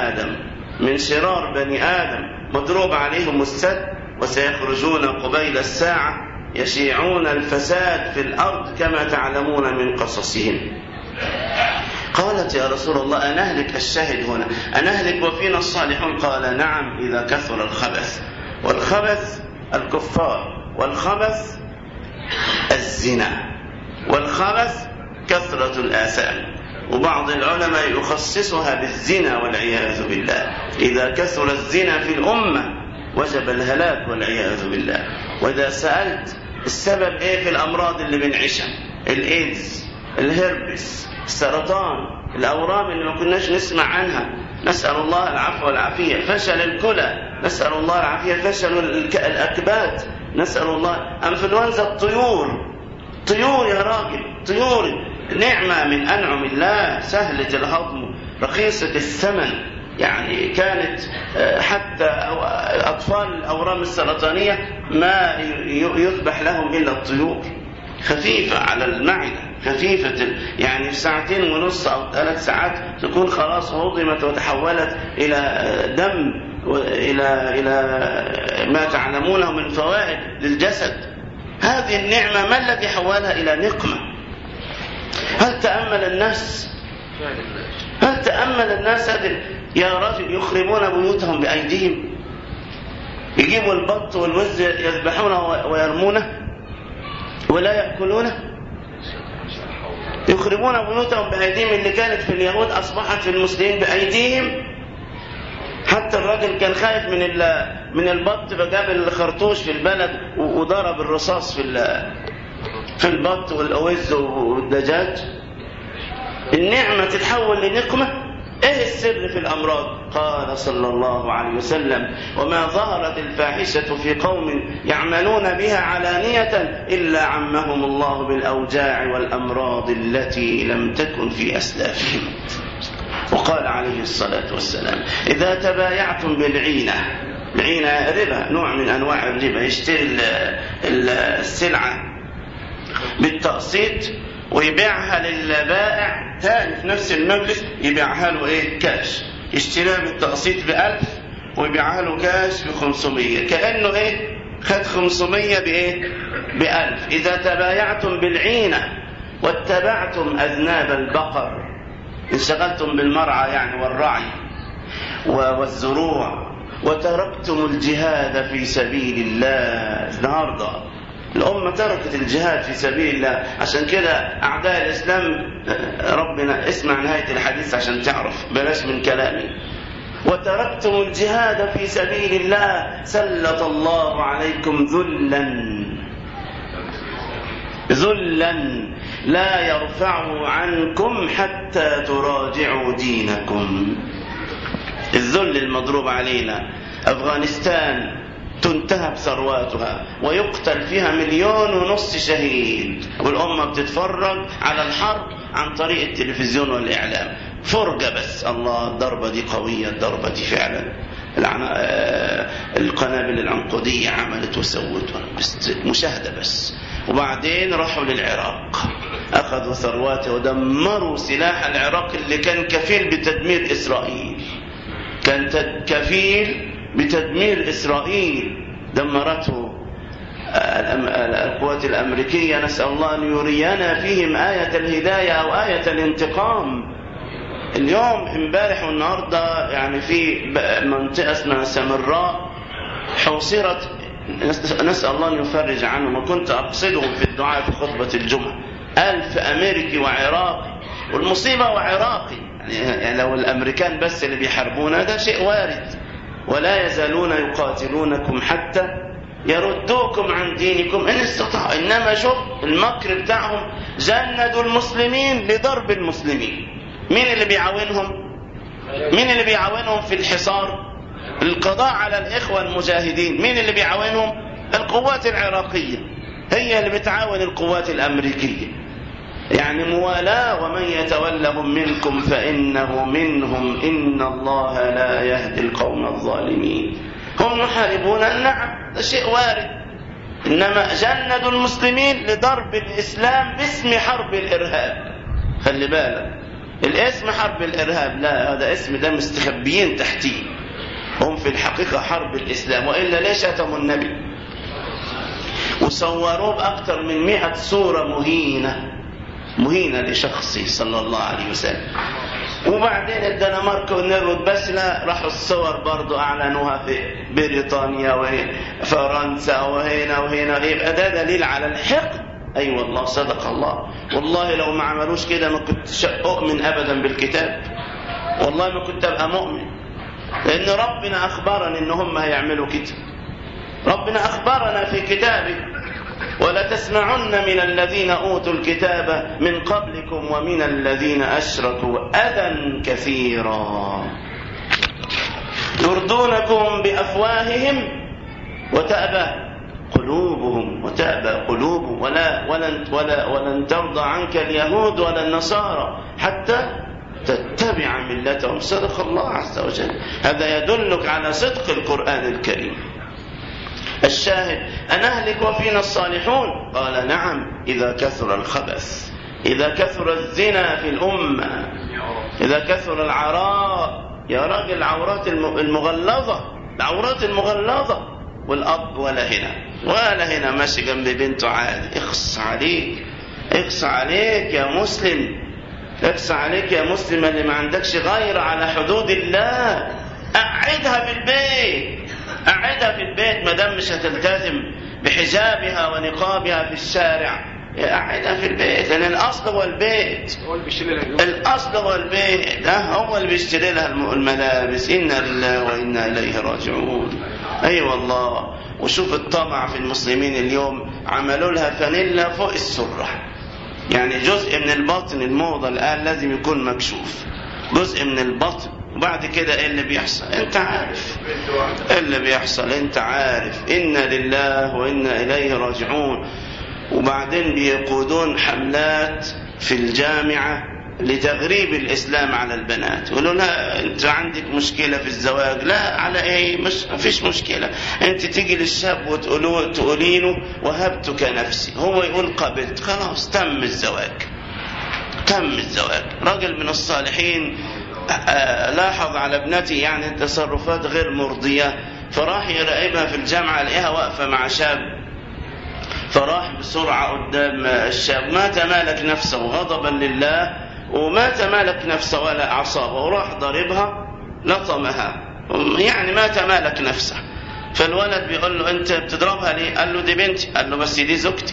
بني آدم مضروب عليهم السد، وسيخرجون قبيل الساعة يشيعون الفساد في الأرض كما تعلمون من قصصهم. قالت يا رسول الله أنهلك؟ الشاهد هنا أنهلك وفينا الصالحون؟ قال نعم إذا كثر الخبث. والخبث الكفار، والخبث الزنا، والخبث كثرة الآثام. وبعض العلماء يخصصها بالزنا والعياذ بالله. إذا كثر الزنا في الأمة وجب الهلاك والعياذ بالله. وإذا سألت السبب إيه في الأمراض اللي بنعيشها، الإيدز، الهربس، السرطان، الأورام اللي ما كناش نسمع عنها، نسأل الله العفو والعافية. فشل الكلى، نسأل الله العافية. فشل الأكباد، نسأل الله. أنفلونزا الطيور، طيور يا راجل، طيور نعمة من أنعم الله، سهلة الهضم، رخيصة الثمن. يعني كانت حتى أطفال الأورام السرطانية ما يذبح لهم إلا الطيور، خفيفة على المعدة، خفيفة، يعني في 2.5 ساعة أو 3 ساعات تكون خلاص هضمت وتحولت إلى دم وإلى ما تعلمونه من فوائد للجسد. هذه النعمة ما الذي حولها إلى نقمة؟ هل تأمل الناس هذه يا رجل يخربون بيوتهم بأيديهم، يجيبوا البط والوز يذبحونه ويرمونه ولا يأكلونه. يخربون بيوتهم بأيديهم، اللي كانت في اليهود أصبحت في المسلمين بأيديهم. حتى الراجل كان خايف من البط فجاب الخرطوش في البلد وضرب الرصاص في البط والأوز والدجاج. النعمة تتحول لنقمة. ايه السر في الأمراض؟ قال صلى الله عليه وسلم: وما ظهرت الفاحشة في قوم يعملون بها علانية إلا عمهم الله بالأوجاع والأمراض التي لم تكن في أسلافهم. وقال عليه الصلاة والسلام: إذا تبايعتم بالعينة، العينة ربا، نوع من أنواع الربا، يشتري السلعة بالتقسيط ويبيعها للبائع ثاني في نفس المجلس، يبيعها له كاش، يشتريها بالتقسيط ب1000 ويبيعها له كاش ب500، كأنه خد 500 ب1000. إذا تبايعتم بالعينة واتبعتم أذناب البقر، انشغلتم بالمرعى يعني والرعي والزروع، وتركتم الجهاد في سبيل الله. النهارده الأمة تركت الجهاد في سبيل الله. عشان كده أعداء الإسلام، ربنا اسمع نهاية الحديث عشان تعرف، بلاش من كلامي. وتركتم الجهاد في سبيل الله سلط الله عليكم ذلا لا يرفعه عنكم حتى تراجعوا دينكم. الذل المضروب علينا. أفغانستان تنتهب ثرواتها ويقتل فيها 1.5 مليون شهيد، والأمة بتتفرج على الحرب عن طريق التلفزيون والإعلام، فرجة بس. الله، الضربة دي قوية، الضربة دي فعلا. القنابل العنقودية عملت وسوت، بس مشاهدة بس. وبعدين راحوا للعراق، أخذوا ثرواته ودمروا سلاح العراق اللي كان كفيل بتدمير إسرائيل، كان كفيل بتدمير إسرائيل. دمرته القوات الأمريكية. نسأل الله أن يرينا فيهم آية الهداية أو آية الانتقام. اليوم امبارح والنهاردة يعني في منطقة اسمها سامراء حوصرت، نسأل الله أن يفرج عنهم، وكنت أقصدهم في الدعاء في خطبة الجمعة. 1000 أمريكي وعراقي، والمصيبة وعراقي، يعني لو الأمريكان بس اللي بيحاربونا ده شيء وارد، ولا يزالون يقاتلونكم حتى يردوكم عن دينكم إن استطاعوا. إنما شوف المكر بتاعهم، جندوا المسلمين لضرب المسلمين. مين اللي بيعاونهم؟ مين اللي بيعاونهم في الحصار؟ القضاء على الإخوة المجاهدين. مين اللي بيعاونهم؟ القوات العراقية هي اللي بتعاون القوات الأمريكية. يعني موالاة. ومن يتولهم منكم فإنه منهم إن الله لا يهدي القوم الظالمين. هم يحاربون، نعم، ده شيء وارد، إنما جندوا المسلمين لضرب الإسلام باسم حرب الإرهاب. خلي بالك، الاسم حرب الإرهاب، لا، هذا اسم ده مستخبيين تحتيه، هم في الحقيقة حرب الإسلام. وإلا ليش شتموا النبي وصوروه بأكثر من 100 صورة مهينة لشخصي صلى الله عليه وسلم. وبعدين الدنمارك والنرويج بس لا، راحوا الصور برضو أعلنوها في بريطانيا وفرنسا وهنا. يبقى ده دليل على الحقد. أي والله، صدق الله. والله لو ما عملوش كده ما كنت أؤمن أبدا بالكتاب، والله ما كنت أبقى مؤمن، لأن ربنا أخبرني إن هم هيعملوا كده. ربنا أخبرنا في كتابه ولتسمعن من الذين أوتوا الكتاب من قبلكم ومن الذين أشركوا أذى كثيرا يرضونكم بأفواههم وتأبى قلوبهم ولن ترضى عنك اليهود ولا النصارى حتى تتبع ملتهم. صدق الله عز وجل. هذا يدلك على صدق القرآن الكريم. الشاهد: أنهلك وفينا الصالحون؟ قال: نعم، إذا كثر الخبث، إذا كثر الزنا في الأمة، إذا كثر العراء. يا راجل العورات المغلظة والأب ولا هنا ماشي جنب بنته عادي. اخص عليك يا مسلم، اخص عليك يا مسلم اللي ما عندكش غير على حدود الله. أقعدها في البيت ما دام مش هتلتزم بحجابها ونقابها في الشارع. أقعدها في البيت، لأن الأصل هو البيت. هو اللي بيشتري لها الملابس. إنا لله وإنا إليه راجعون. أي والله. وشوف الطمع في المسلمين اليوم، عملوا لها فانيلا فوق السرة، يعني جزء من البطن. الموضة الآن لازم يكون مكشوف، جزء من البطن. وبعد كده ايه اللي بيحصل؟ انت عارف اللي بيحصل، انت عارف. إنا لله وإنا إليه راجعون. وبعدين بيقودون حملات في الجامعة لتغريب الإسلام على البنات. يقولوا لها انت عندك مشكلة في الزواج. لا، على ايه؟ ما فيش مشكلة. انت تيجي للشاب وتقولي له وهبتك نفسي، هو يقول قبلت، خلاص تم الزواج. راجل من الصالحين لاحظ على ابنتي يعني تصرفات غير مرضية، فراح يراقبها في الجامعة، لقيها واقفة مع شاب، فراح بسرعة قدام الشاب، ما تمالك نفسه غضبا لله، وما تمالك نفسه ولا أعصابه، وراح ضربها لطمها، يعني ما تمالك نفسه. فالولد بيقول له أنت بتضربها ليه؟ قال له دي بنتي. قال له بس دي زوجتي.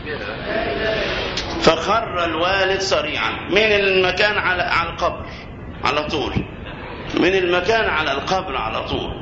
فخر الوالد صريعا من المكان على القبر على طول، من المكان على القبر على طول.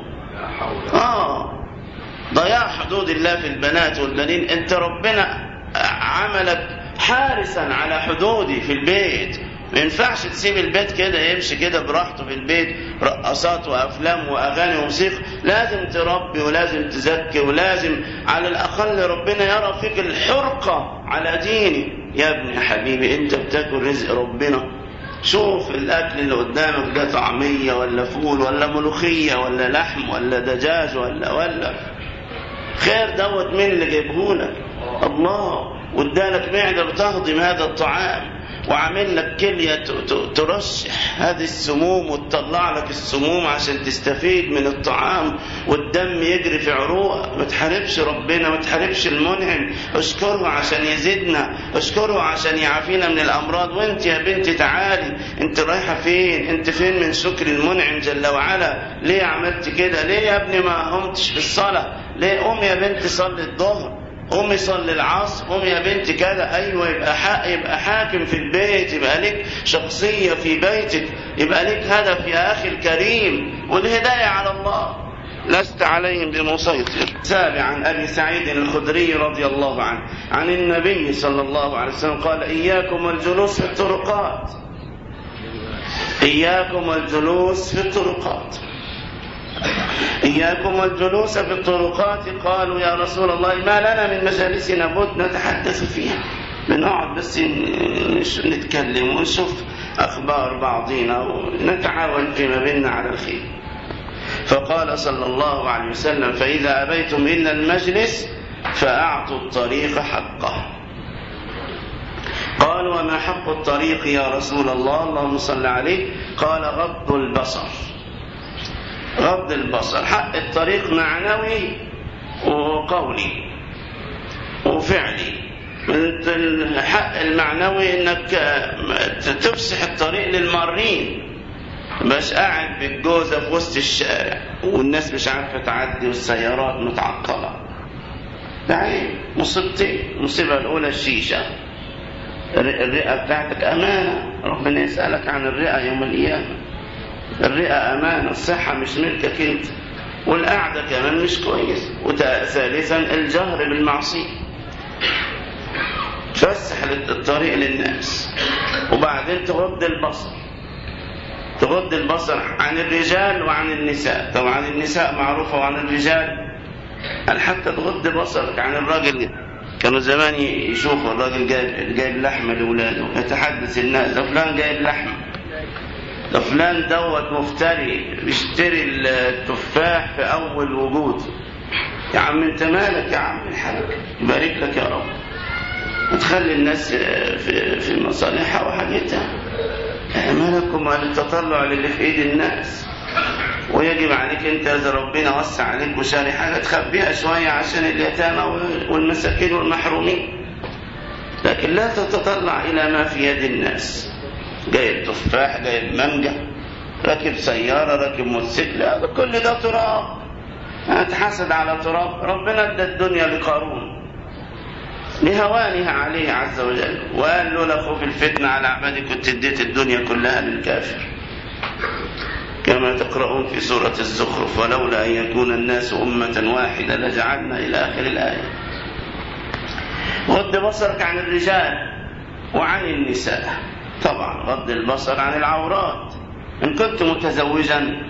ضياع حدود الله في البنات والبنين. انت ربنا عملك حارسا على حدودي في البيت. ما ينفعش تسيب البيت كده يمشي كده براحته في البيت، رقصات وأفلام وأغاني وموسيقى. لازم تربي ولازم تزكي، ولازم على الأقل ربنا يرى فيك الحرقة على ديني. يا ابني يا حبيبي، انت بتاكل رزق ربنا. شوف الأكل اللي قدامك ده طعمية ولا فول ولا ملوخية ولا لحم ولا دجاج ولا خير دوت مين اللي جايبهولك؟ الله. وادالك معدة بتهضم هذا الطعام، وعامل لك كلية ترشح هذه السموم وتطلع لك السموم عشان تستفيد من الطعام، والدم يجري في عروقك. ما تحاربش ربنا، ما تحاربش المنعم. اشكره عشان يزيدنا، اشكره عشان يعافينا من الأمراض. وانت يا بنتي تعالي، انت رايحة فين؟ انت فين من شكر المنعم جل وعلا؟ ليه عملت كده؟ ليه يا ابني ما قمتش بالصلاة؟ ليه؟ قوم يا بنتي صلي الظهر، قومي صلي العصر، قومي يا بنتي كذا. ايوه، يبقى حاكم في البيت، يبقى لك شخصيه في بيتك، يبقى لك هدف يا اخي الكريم. والهدايه على الله، لست عليهم بمسيطر. سابعا: ابي سعيد الخدري رضي الله عنه عن النبي صلى الله عليه وسلم قال: اياكم والجلوس في الطرقات، اياكم والجلوس في الطرقات، إياكم والجلوس في الطرقات. قالوا يا رسول الله ما لنا من مجالسنا بد نتحدث فيها، بنقعد بس نتكلم ونشوف أخبار بعضنا ونتعاون فيما بيننا على الخير. فقال صلى الله عليه وسلم: فإذا أبيتم إلا المجلس فأعطوا الطريق حقه. قالوا: وما حق الطريق يا رسول الله؟ اللهم صل عليه. قال: غض البصر. غض البصر. حق الطريق معنوي وقولي وفعلي. الحق المعنوي انك تفسح الطريق للمارين، مش قاعد بالجوزة في وسط الشارع والناس مش عارفة تعدي والسيارات متعطلة. ده عيب، مصيبتين. المصيبة الأولى الشيشة. الرئة بتاعتك أمانة، ربنا يسألك عن الرئة يوم القيامة. الرئة أمانة، الصحة مش ملكك انت، والقعدة كمان مش كويس. وثالثا الجهر بالمعصية. تفسح الطريق للناس. وبعدين تغض البصر عن الرجال وعن النساء. طبعا النساء معروفة وعن الرجال، حتى تغض بصرك عن الراجل. كانوا زمان يشوفوا الراجل جايب لحمة لأولاده، يتحدث الناس ده فلان جايب لحمة، ده فلان دوت مفتري بيشتري التفاح في أول وجود. يا عم انت مالك يا عم الحاج، يبارك لك يا رب. وتخلي الناس في مصالحها وحاجتها. مالكم عن التطلع للي في ايد الناس. ويجب عليك انت اذا ربنا وسع عليك وشاري حاجه تخبيها شويه عشان اليتامى والمساكين والمحرومين، لكن لا تتطلع الى ما في يد الناس. جايب تفاح، جايب مانجا، راكب سياره، راكب موتوسيكل، كل ده تراب. هتحسد على تراب. ربنا ادى الدنيا لقارون لهوانها عليه عز وجل، وقال له لا خوف الفتنه على عبادي كنت اديت الدنيا كلها للكافر، كما تقرؤون في سورة الزخرف ولولا أن يكون الناس أمة واحدة لجعلنا إلى آخر الآية. غض بصرك عن الرجال وعن النساء. طبعا غض البصر عن العورات. إن كنت متزوجا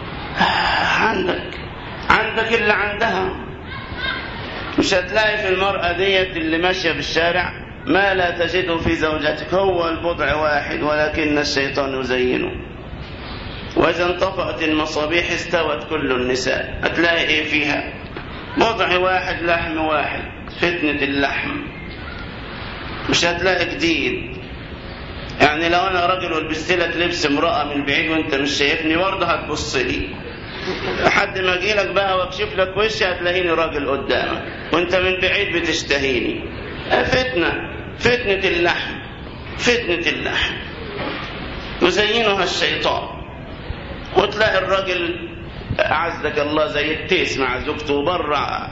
عندك اللي عندها. مش هتلاقي في المرأة ديت اللي ماشية بالشارع ما لا تجده في زوجتك. هو البضع واحد ولكن الشيطان يزينه. وإذا انطفأت المصابيح استوت كل النساء. هتلاقي ايه فيها؟ بضع واحد، لحم واحد، فتنة اللحم. مش هتلاقي جديد. يعني لو انا راجل ولبست لك لبس امرأة من بعيد وانت مش شايفني برضه هتبص لي، لحد ما اجي لك بقى واكشف لك وشي هتلاقيني راجل قدامك وانت من بعيد بتشتهيني. فتنة اللحم يزينها الشيطان. وتلاقي الراجل أعزك الله زي التيس مع زوجته برا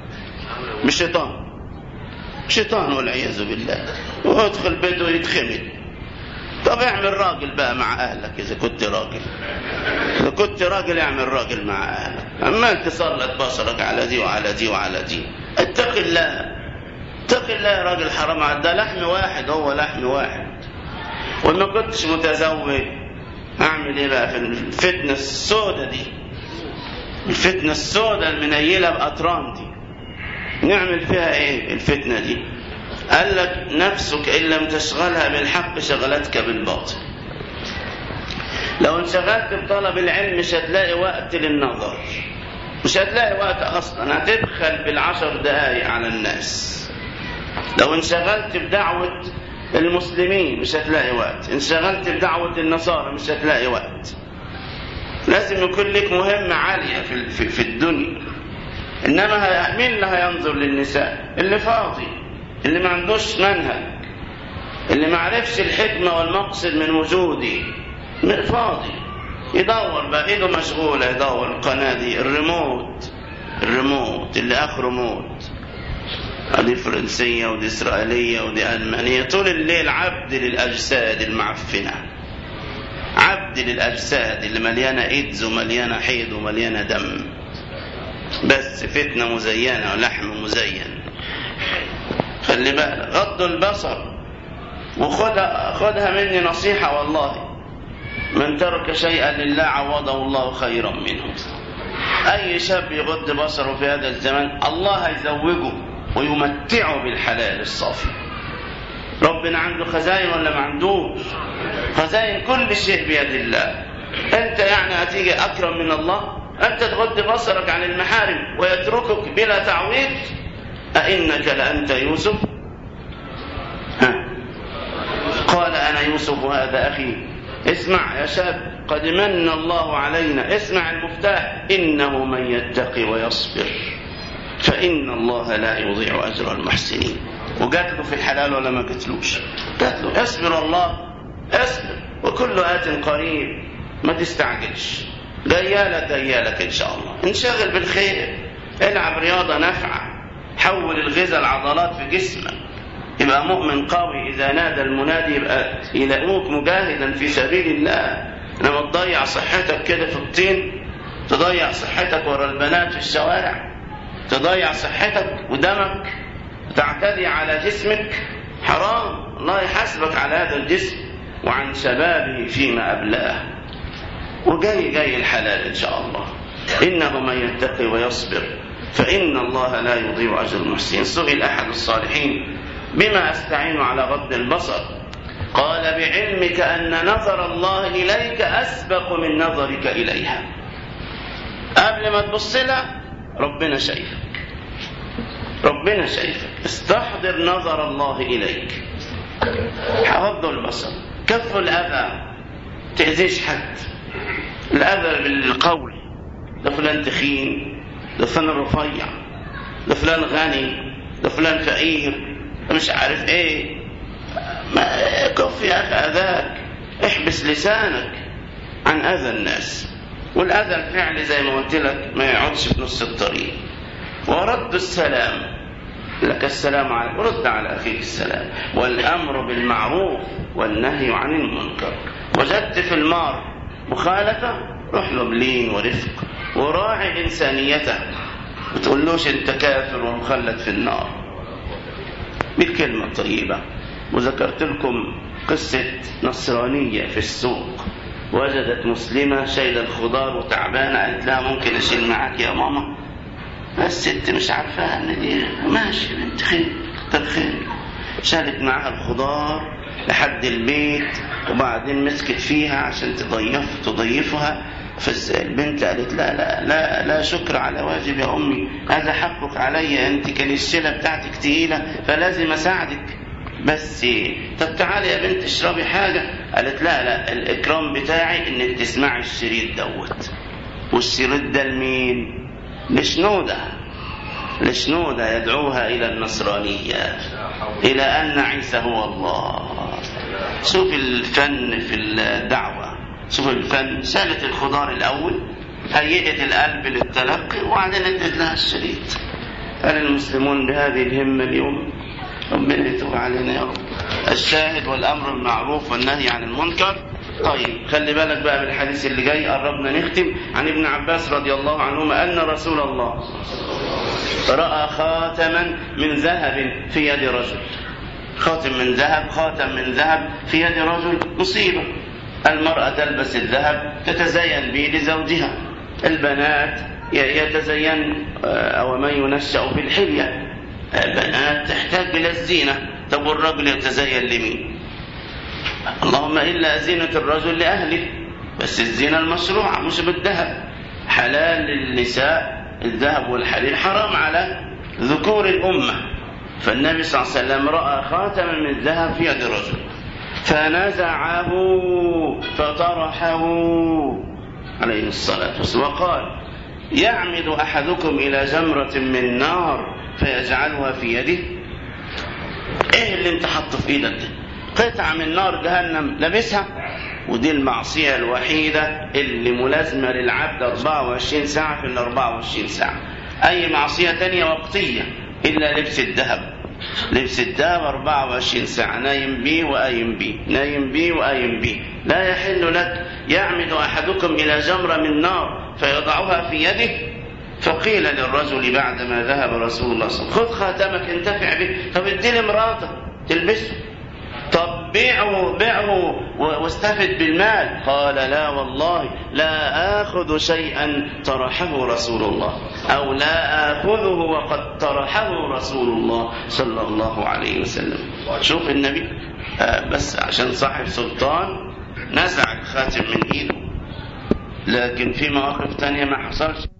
بشيطان والعياذ بالله، ويدخل بيته يتخمد. طب اعمل راجل بقى مع أهلك. إذا كنت راجل اعمل راجل مع أهلك. أما أنت تسلط بصرك على دي وعلى دي وعلى دي. اتق الله يا راجل، حرام عليك. ده لحم واحد، هو لحم واحد. وما كنتش متزوج اعمل ايه بقى في الفتنة السوداء دي؟ الفتنة السوداء المنيلة بأطران دي نعمل فيها ايه الفتنة دي؟ قال لك نفسك ان لم تشغلها بالحق شغلتك بالباطل. لو انشغلت بطلب العلم مش هتلاقي وقت للنظر، مش هتلاقي وقت اصلا. هتبخل بالعشر دقايق على الناس. لو انشغلت بدعوة المسلمين مش هتلاقي وقت. انشغلت بدعوة النصارى مش هتلاقي وقت. لازم يكون لك مهمة عالية في الدنيا. إنما مين اللي هينظر للنساء؟ اللي فاضي، اللي ما عندوش منهج، اللي ما عرفش الحكمة والمقصد من وجودي، فاضي يدور بقى، ايده مشغولة يدور القناة دي، الريموت اللي آخره موت. دي فرنسية ودي إسرائيلية ودي ألمانية. طول الليل عبد للأجساد المعفنة، عبد للأجساد اللي مليانة إيدز ومليانة حيض ومليانة دم. بس فتنة مزينة ولحم مزين. خلي بالك. غض البصر. وخدها مني نصيحة والله، من ترك شيئا لله عوضه الله خيرا منه. أي شاب يغض بصره في هذا الزمان الله يزوجه ويمتعه بالحلال الصافي. ربنا عنده خزائن ولا ما عندوش؟ خزائن كل شيء بيد الله. انت يعني هتيجي اكرم من الله؟ انت تغض بصرك عن المحارم ويتركك بلا تعويض؟ أئنك لأنت يوسف؟ قال أنا يوسف وهذا أخي. اسمع يا شاب، قد من الله علينا. اسمع المفتاح: إنه من يتقي ويصبر فإن الله لا يضيع أجر المحسنين. وقاتله في الحلال ولا ما قتلوش؟ قاتله. اصبر الله، اصبر، وكل آت قريب. ما تستعجلش، جايالك إن شاء الله. انشغل بالخير، العب رياضة نافعة، حول الغذاء العضلات في جسمك، يبقى مؤمن قوي. إذا نادى المنادي يبقى يلاقوك مجاهدا في سبيل الله. لما تضيع صحتك كده في الطين، تضيع صحتك ورا البنات في الشوارع، تضيع صحتك ودمك، تعتدي على جسمك، حرام. الله يحاسبك على هذا الجسم وعن شبابه فيما أبلاه. وجاي الحلال إن شاء الله. إنه من يتقي ويصبر فإن الله لا يضيع أجر المحسنين. سئل أحد الصالحين: بما أستعين على غض البصر؟ قال: بعلمك أن نظر الله إليك أسبق من نظرك إليها. قبل ما تبص لها ربنا شايفك، ربنا شايفك. استحضر نظر الله إليك. غض البصر، كف الأذى، تأذيش حد. الأذى بالقول، ده فلان تخين، ده فلان رفيع، ده فلان غني، ده فلان فقير، ده مش عارف ايه. ما كف يا أخي أذاك. احبس لسانك عن أذى الناس. والأذى الفعل زي ما قلت لك ما يقعدش في نص الطريق. ورد السلام، لك السلام عليك، رد على أخيك السلام. والأمر بالمعروف والنهي عن المنكر. وجدت في المار مخالفة، روح له بلين ورفق وراعي إنسانيته، ما تقولوش أنت كافر ومخلد في النار بالكلمة الطيبة. وذكرت لكم قصة نصرانية في السوق، وجدت مسلمة شايلة الخضار وتعبانة، قالت لها: ممكن أشيل معاك يا ماما؟ الست مش عارفاها ان دي ماشي بنت خير، كتر خير. شالت معاها الخضار لحد البيت، وبعدين مسكت فيها عشان تضيفها. فالبنت قالت: لا شكر على واجب يا أمي، هذا حقك علي، أنت كان الشيلة بتاعتك تقيلة فلازم أساعدك. بس طب تعالي يا بنت اشربي حاجة. قالت: لا الإكرام بتاعي إنك تسمعي الشريط دوت. والشريط ده لمين؟ لشنودة يدعوها إلى النصرانية، إلى أن عيسى هو الله. شوف الفن في الدعوة، شوف الفن. شالت الخضار الأول، هيئت القلب للتلقي، وبعدين ادت لها الشريط. قال المسلمون بهذه الهمة اليوم، ربنا يتوب علينا يا رب. الشاهد: والأمر بالمعروف والنهي عن المنكر. طيب خلي بالك بقى بالحديث اللي جاي، قربنا نختم. عن ابن عباس رضي الله عنهما أن رسول الله رأى خاتما من ذهب في يد رجل. خاتم من ذهب في يد رجل مصيبة. المرأة تلبس الذهب تتزين به لزوجها، البنات يتزين أو من ينشأ في الحلية، البنات تحتاج إلى الزينة. طب والرجل يتزين لمين؟ اللهم إلا زينة الرجل لأهله، بس الزينة المشروعة مش بالذهب. حلال للنساء الذهب والحرير، حرام على ذكور الأمة. فالنبي صلى الله عليه وسلم رأى خاتما من ذهب في يد رجل فنزعه فطرحه عليه الصلاة والسلام، وقال: يعمد أحدكم إلى جمرة من نار فيجعلها في يده؟ إيه اللي انت حطه في إيدك ده؟ قطعة من نار جهنم لابسها. ودي المعصية الوحيدة اللي ملازمة للعبد 24 ساعة في 24 ساعة. أي معصية تانية وقتية إلا لبس الذهب. لبس الذهب 24 ساعة، نايم بيه وقايم بيه، نايم بيه وقايم بيه. لا يحل لك. يعمد أحدكم إلى جمرة من نار فيضعها في يده. فقيل للرجل بعدما ذهب رسول الله صلى الله عليه وسلم: خذ خاتمك انتفع به. طب اديه لمراتك تلبسه، طب بيعه واستفد بالمال. قال: لا والله لا آخذ شيئا طرحه رسول الله، أو لا آخذه وقد طرحه رسول الله صلى الله عليه وسلم. شوف النبي بس عشان صاحب سلطان نزع الخاتم من إيده، لكن في مواقف تانية ما حصلش.